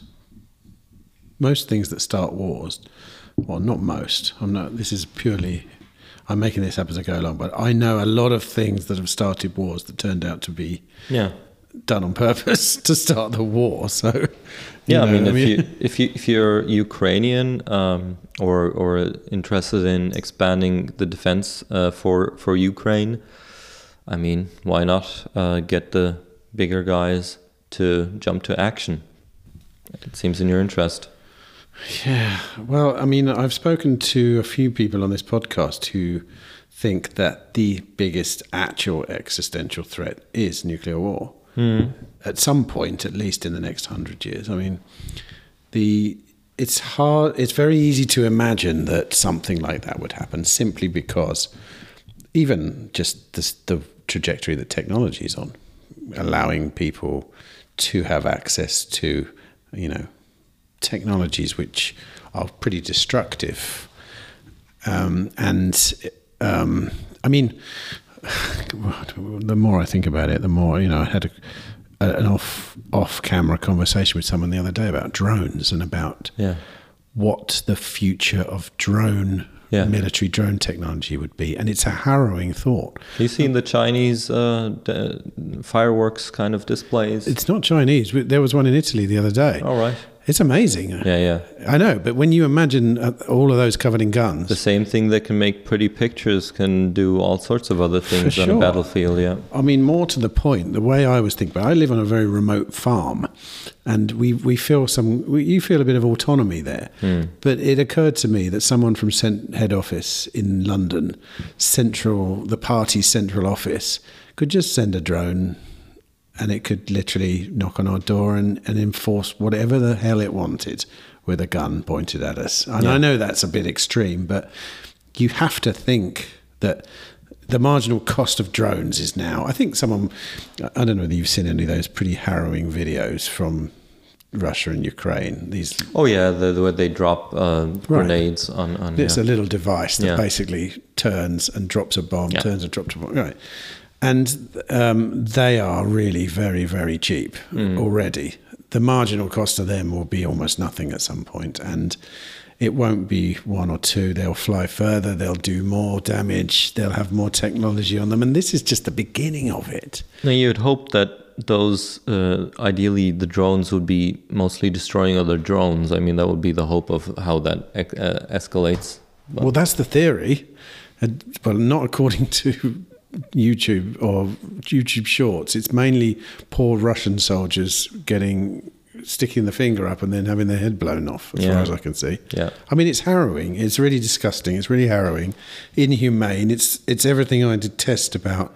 most things that start wars, well, not most, I'm not, this is purely, I'm making this up as I go along, but I know a lot of things that have started wars that turned out to be yeah. done on purpose to start the war. So, yeah, know, I mean, I if mean, you if you if you're Ukrainian um, or or interested in expanding the defense uh, for for Ukraine, I mean, why not uh, get the bigger guys to jump to action? It seems in your interest. Yeah, well, I mean, I've spoken to a few people on this podcast who think that the biggest actual existential threat is nuclear war. Mm. At some point, at least in the next hundred years. I mean, the it's hard. It's very easy to imagine that something like that would happen, simply because even just this, the trajectory that technology is on, allowing people to have access to, you know, technologies which are pretty destructive. Um, and, um, I mean, the more I think about it, the more, you know, I had a, a, an off, off-camera conversation with someone the other day about drones and about yeah. what the future of drone Yeah. military drone technology would be, and it's a harrowing thought. Have you seen the Chinese uh, d- fireworks kind of displays? It's not Chinese. There was one in Italy the other day. All right. It's amazing. Yeah, yeah. I know, but when you imagine all of those covered in guns... The same thing that can make pretty pictures can do all sorts of other things on sure. a battlefield, yeah. I mean, more to the point, the way I was thinking about it, I live on a very remote farm, and we, we feel some... We, you feel a bit of autonomy there. Mm. But it occurred to me that someone from cent- head office in London, central, the party's central office, could just send a drone... and it could literally knock on our door and, and enforce whatever the hell it wanted with a gun pointed at us. And yeah. I know that's a bit extreme, but you have to think that the marginal cost of drones is now... I think someone... I don't know whether you've seen any of those pretty harrowing videos from Russia and Ukraine. These Oh, yeah, the, the way they drop uh, grenades right. on... on It's yeah. a little device that yeah. basically turns and drops a bomb, yeah. turns and drops a bomb. Right. And um, they are really very, very cheap mm. already. The marginal cost of them will be almost nothing at some point, and it won't be one or two. They'll fly further, they'll do more damage, they'll have more technology on them, and this is just the beginning of it. Now, you'd hope that those, uh, ideally, the drones would be mostly destroying other drones. I mean, that would be the hope of how that uh, escalates. But well, that's the theory, but not according to... YouTube or YouTube Shorts. It's mainly poor Russian soldiers getting sticking the finger up and then having their head blown off, as yeah. far as I can see. Yeah. I mean, it's harrowing. It's really disgusting. It's really harrowing, inhumane. It's it's everything I detest about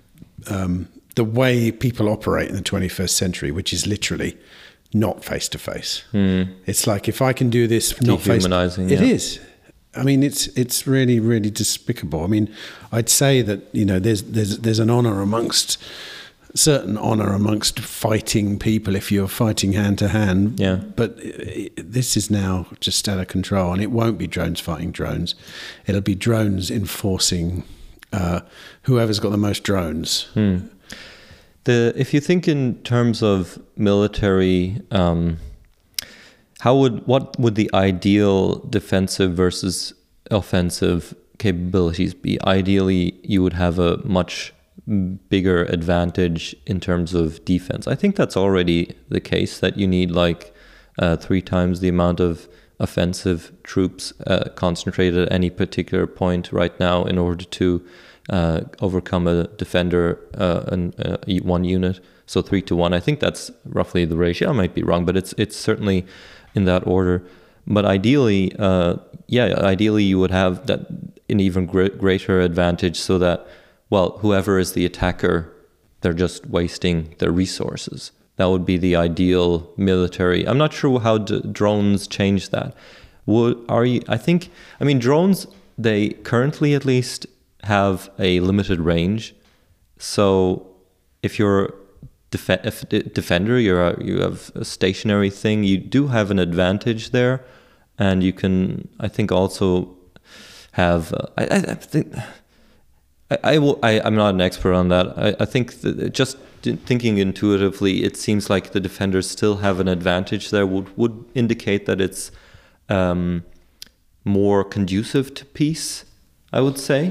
um, the way people operate in the twenty-first century, which is literally not face to face. It's like, if I can do this, not face. Dehumanizing. It yeah. is. I mean, it's it's really really despicable. I mean, I'd say that you know there's there's there's an honour amongst certain honour amongst fighting people if you're fighting hand to hand. Yeah. But it, this is now just out of control, and it won't be drones fighting drones. It'll be drones enforcing uh, whoever's got the most drones. Hmm. The if you think in terms of military. Um, How would what would the ideal defensive versus offensive capabilities be? Ideally, you would have a much bigger advantage in terms of defense. I think that's already the case, that you need like uh, three times the amount of offensive troops uh, concentrated at any particular point right now in order to uh, overcome a defender uh, and uh, one unit. So three to one. I think that's roughly the ratio. I might be wrong, but it's it's certainly in that order. But ideally, uh, yeah, ideally you would have that an even gr- greater advantage, so that, well, whoever is the attacker, they're just wasting their resources. That would be the ideal military. I'm not sure how d- drones change that. Would are you? I think. I mean, drones. They currently at least have a limited range. So if you're Def- defender, you're a, you have a stationary thing, you do have an advantage there, and you can, I think, also have. Uh, I, I think I, I will. I, I'm not an expert on that. I, I think that just thinking intuitively, it seems like the defenders still have an advantage there. Would would indicate that it's um, more conducive to peace, I would say.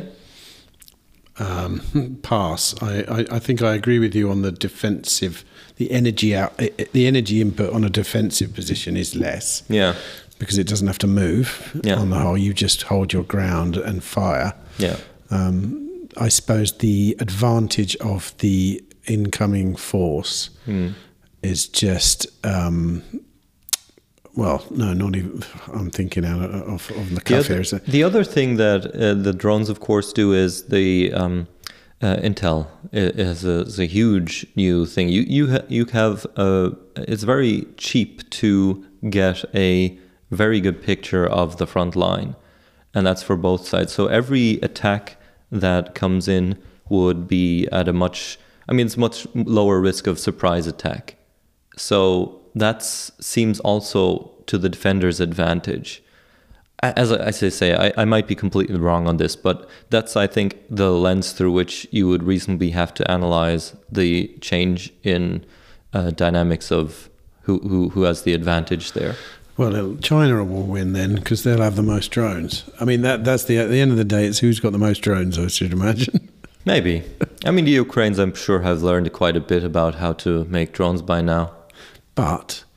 Um, pass. I, I, I think I agree with you on the defensive. The energy out, the energy input on a defensive position is less. Yeah, because it doesn't have to move. Yeah. On the whole, you just hold your ground and fire. Yeah. Um, I suppose the advantage of the incoming force mm. is just. Um, Well, no, not even. I'm thinking out of, of the cuff here. The, the other thing that uh, the drones, of course, do is the um, uh, intel is a, is a huge new thing. You you ha- you have a, it's very cheap to get a very good picture of the front line, and that's for both sides. So every attack that comes in would be at a much. I mean, it's much lower risk of surprise attack. So that seems also to the defender's advantage. As I, as I say, I, I might be completely wrong on this, but that's, I think, the lens through which you would reasonably have to analyze the change in uh, dynamics of who, who, who has the advantage there. Well, China will win then, because they'll have the most drones. I mean, that that's the at the end of the day, it's who's got the most drones, I should imagine. Maybe. I mean, the Ukrainians, I'm sure, have learned quite a bit about how to make drones by now. But,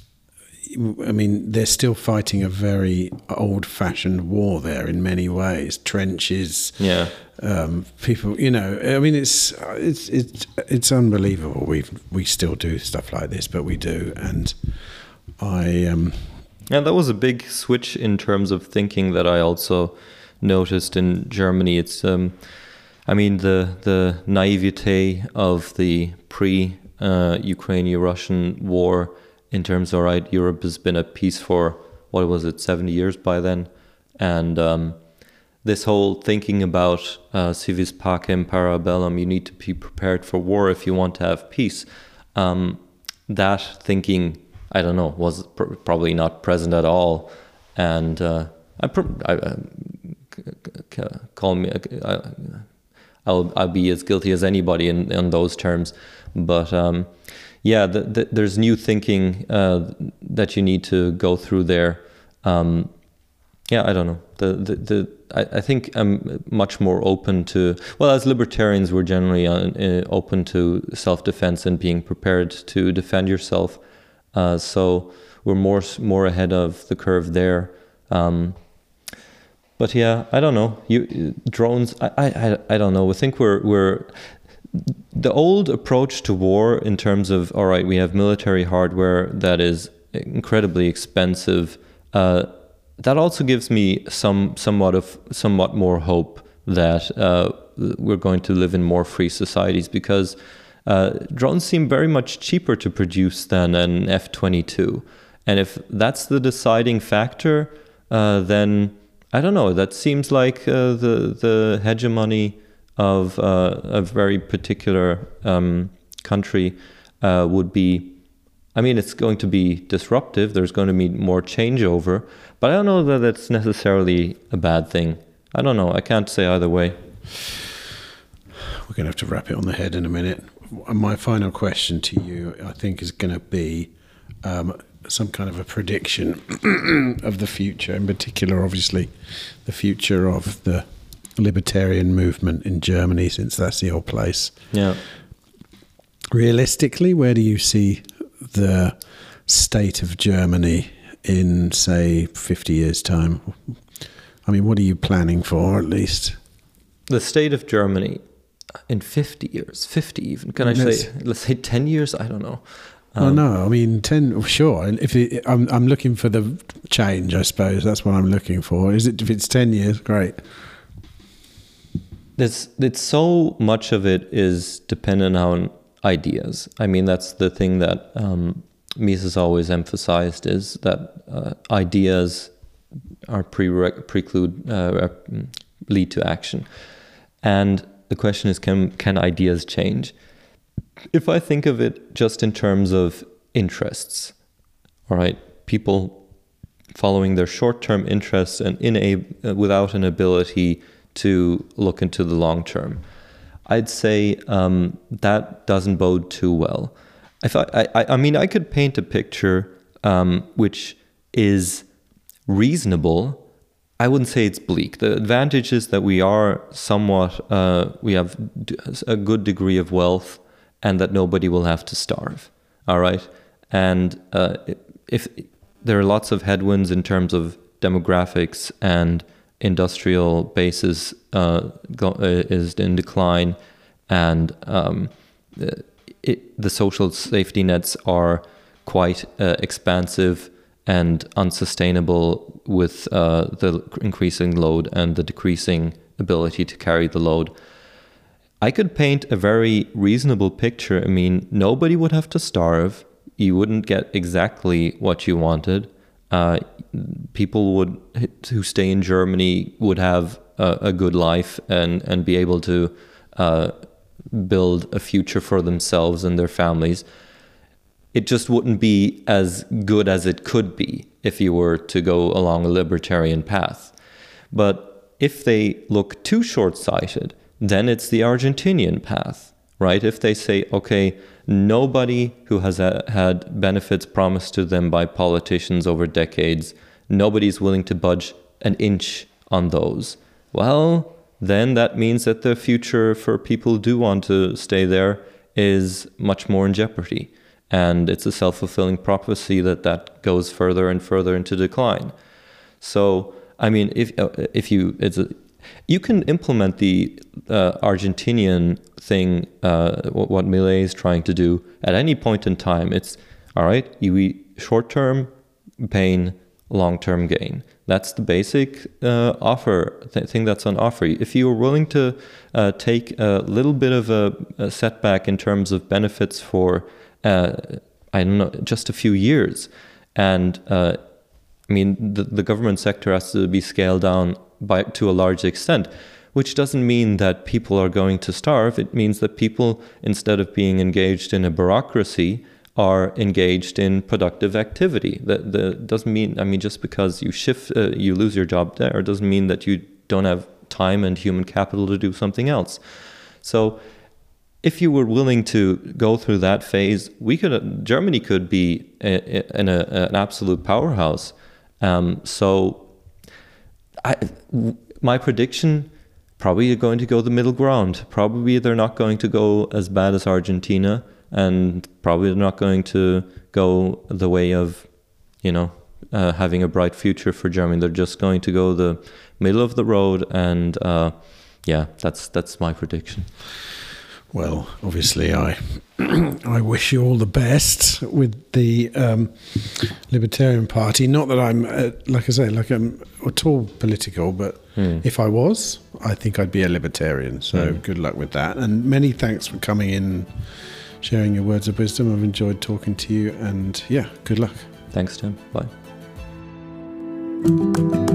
I mean, they're still fighting a very old-fashioned war there in many ways. Trenches, yeah. Um, people, you know. I mean, it's it's it's it's unbelievable. We we still do stuff like this, but we do, and I. Um, yeah, that was a big switch in terms of thinking that I also noticed in Germany. It's, um, I mean, the the naivete of the pre. Uh, Ukrainian-Russian war in terms of, all right, Europe has been at peace for, what was it, seventy years by then. And um, this whole thinking about uh, civis pacem para bellum, you need to be prepared for war if you want to have peace. Um, that thinking, I don't know, was pr- probably not present at all. And uh, I, pr- I uh, c- c- call me, I, I'll, I'll be as guilty as anybody in, in those terms. But um, yeah, the, the, there's new thinking uh, that you need to go through there. Um, yeah, I don't know. The the, the I, I think I'm much more open to. Well, as libertarians, we're generally uh, open to self-defense and being prepared to defend yourself. Uh, so we're more more ahead of the curve there. Um, but yeah, I don't know. You drones. I I I don't know. I think we're we're. The old approach to war in terms of, all right, we have military hardware that is incredibly expensive. Uh, that also gives me some somewhat of somewhat more hope that uh, we're going to live in more free societies, because uh, drones seem very much cheaper to produce than an F twenty-two. And if that's the deciding factor, uh, then I don't know. That seems like uh, the the hegemony of uh, a very particular um, country uh, would be. I mean, it's going to be disruptive. There's going to be more changeover, but I don't know that it's necessarily a bad thing. I don't know. I can't say either way. We're going to have to wrap it on the head in a minute. My final question to you, I think, is going to be um, some kind of a prediction of the future, in particular, obviously, the future of the libertarian movement in Germany, since that's your place. Yeah. Realistically, where do you see the state of Germany in, say, fifty years' time? I mean, what are you planning for, at least? The state of Germany in fifty years, fifty even. Can I let's, say, let's say ten years? I don't know. Um, well, no, I mean, ten, sure. If it, I'm, I'm looking for the change, I suppose. That's what I'm looking for. Is it, if it's ten years, great. It's, it's so much of it is dependent on ideas. I mean, that's the thing that um, Mises always emphasized, is that uh, ideas are pre- preclude, uh, lead to action. And the question is, can can ideas change? If I think of it just in terms of interests, all right, people following their short-term interests and in a, uh, without an ability to look into the long term, I'd say um, that doesn't bode too well. If I, I, I mean, I could paint a picture um, which is reasonable. I wouldn't say it's bleak. The advantage is that we are somewhat, uh, we have a good degree of wealth, and that nobody will have to starve. All right. And uh, if there are lots of headwinds in terms of demographics and industrial bases uh, go, uh, is in decline, and um, it, the social safety nets are quite uh, expansive and unsustainable with uh, the increasing load and the decreasing ability to carry the load. I could paint a very reasonable picture. I mean, nobody would have to starve. You wouldn't get exactly what you wanted. Uh, people would who stay in Germany would have a, a good life and, and be able to uh, build a future for themselves and their families. It just wouldn't be as good as it could be if you were to go along a libertarian path. But if they look too short-sighted, then it's the Argentinian path, right? If they say, okay, nobody who has a, had benefits promised to them by politicians over decades, nobody's willing to budge an inch on those. Well, then that means that the future for people who do want to stay there is much more in jeopardy. And it's a self-fulfilling prophecy that that goes further and further into decline. So, I mean, if if you it's a, you can implement the uh, Argentinian thing, uh, what Milei is trying to do at any point in time. It's all right. You eat short-term pain, long-term gain. That's the basic uh, offer th- thing that's on offer. If you are willing to uh, take a little bit of a, a setback in terms of benefits for Uh, I don't know, just a few years. And uh, I mean, the, the government sector has to be scaled down by to a large extent, which doesn't mean that people are going to starve. It means that people, instead of being engaged in a bureaucracy, are engaged in productive activity. That the, doesn't mean, I mean, just because you shift, uh, you lose your job there, doesn't mean that you don't have time and human capital to do something else. So if you were willing to go through that phase, we could. Germany could be a, a, in a, an absolute powerhouse. Um, so, I, my prediction, probably you're going to go the middle ground. Probably they're not going to go as bad as Argentina, and probably they're not going to go the way of, you know, uh, having a bright future for Germany. They're just going to go the middle of the road, and uh, yeah, that's that's my prediction. Well, obviously, I I wish you all the best with the um, Libertarian Party. Not that I'm, uh, like I say, like I'm at all political, but mm. if I was, I think I'd be a libertarian. So mm. good luck with that. And many thanks for coming in, sharing your words of wisdom. I've enjoyed talking to you, and yeah, good luck. Thanks, Tim. Bye.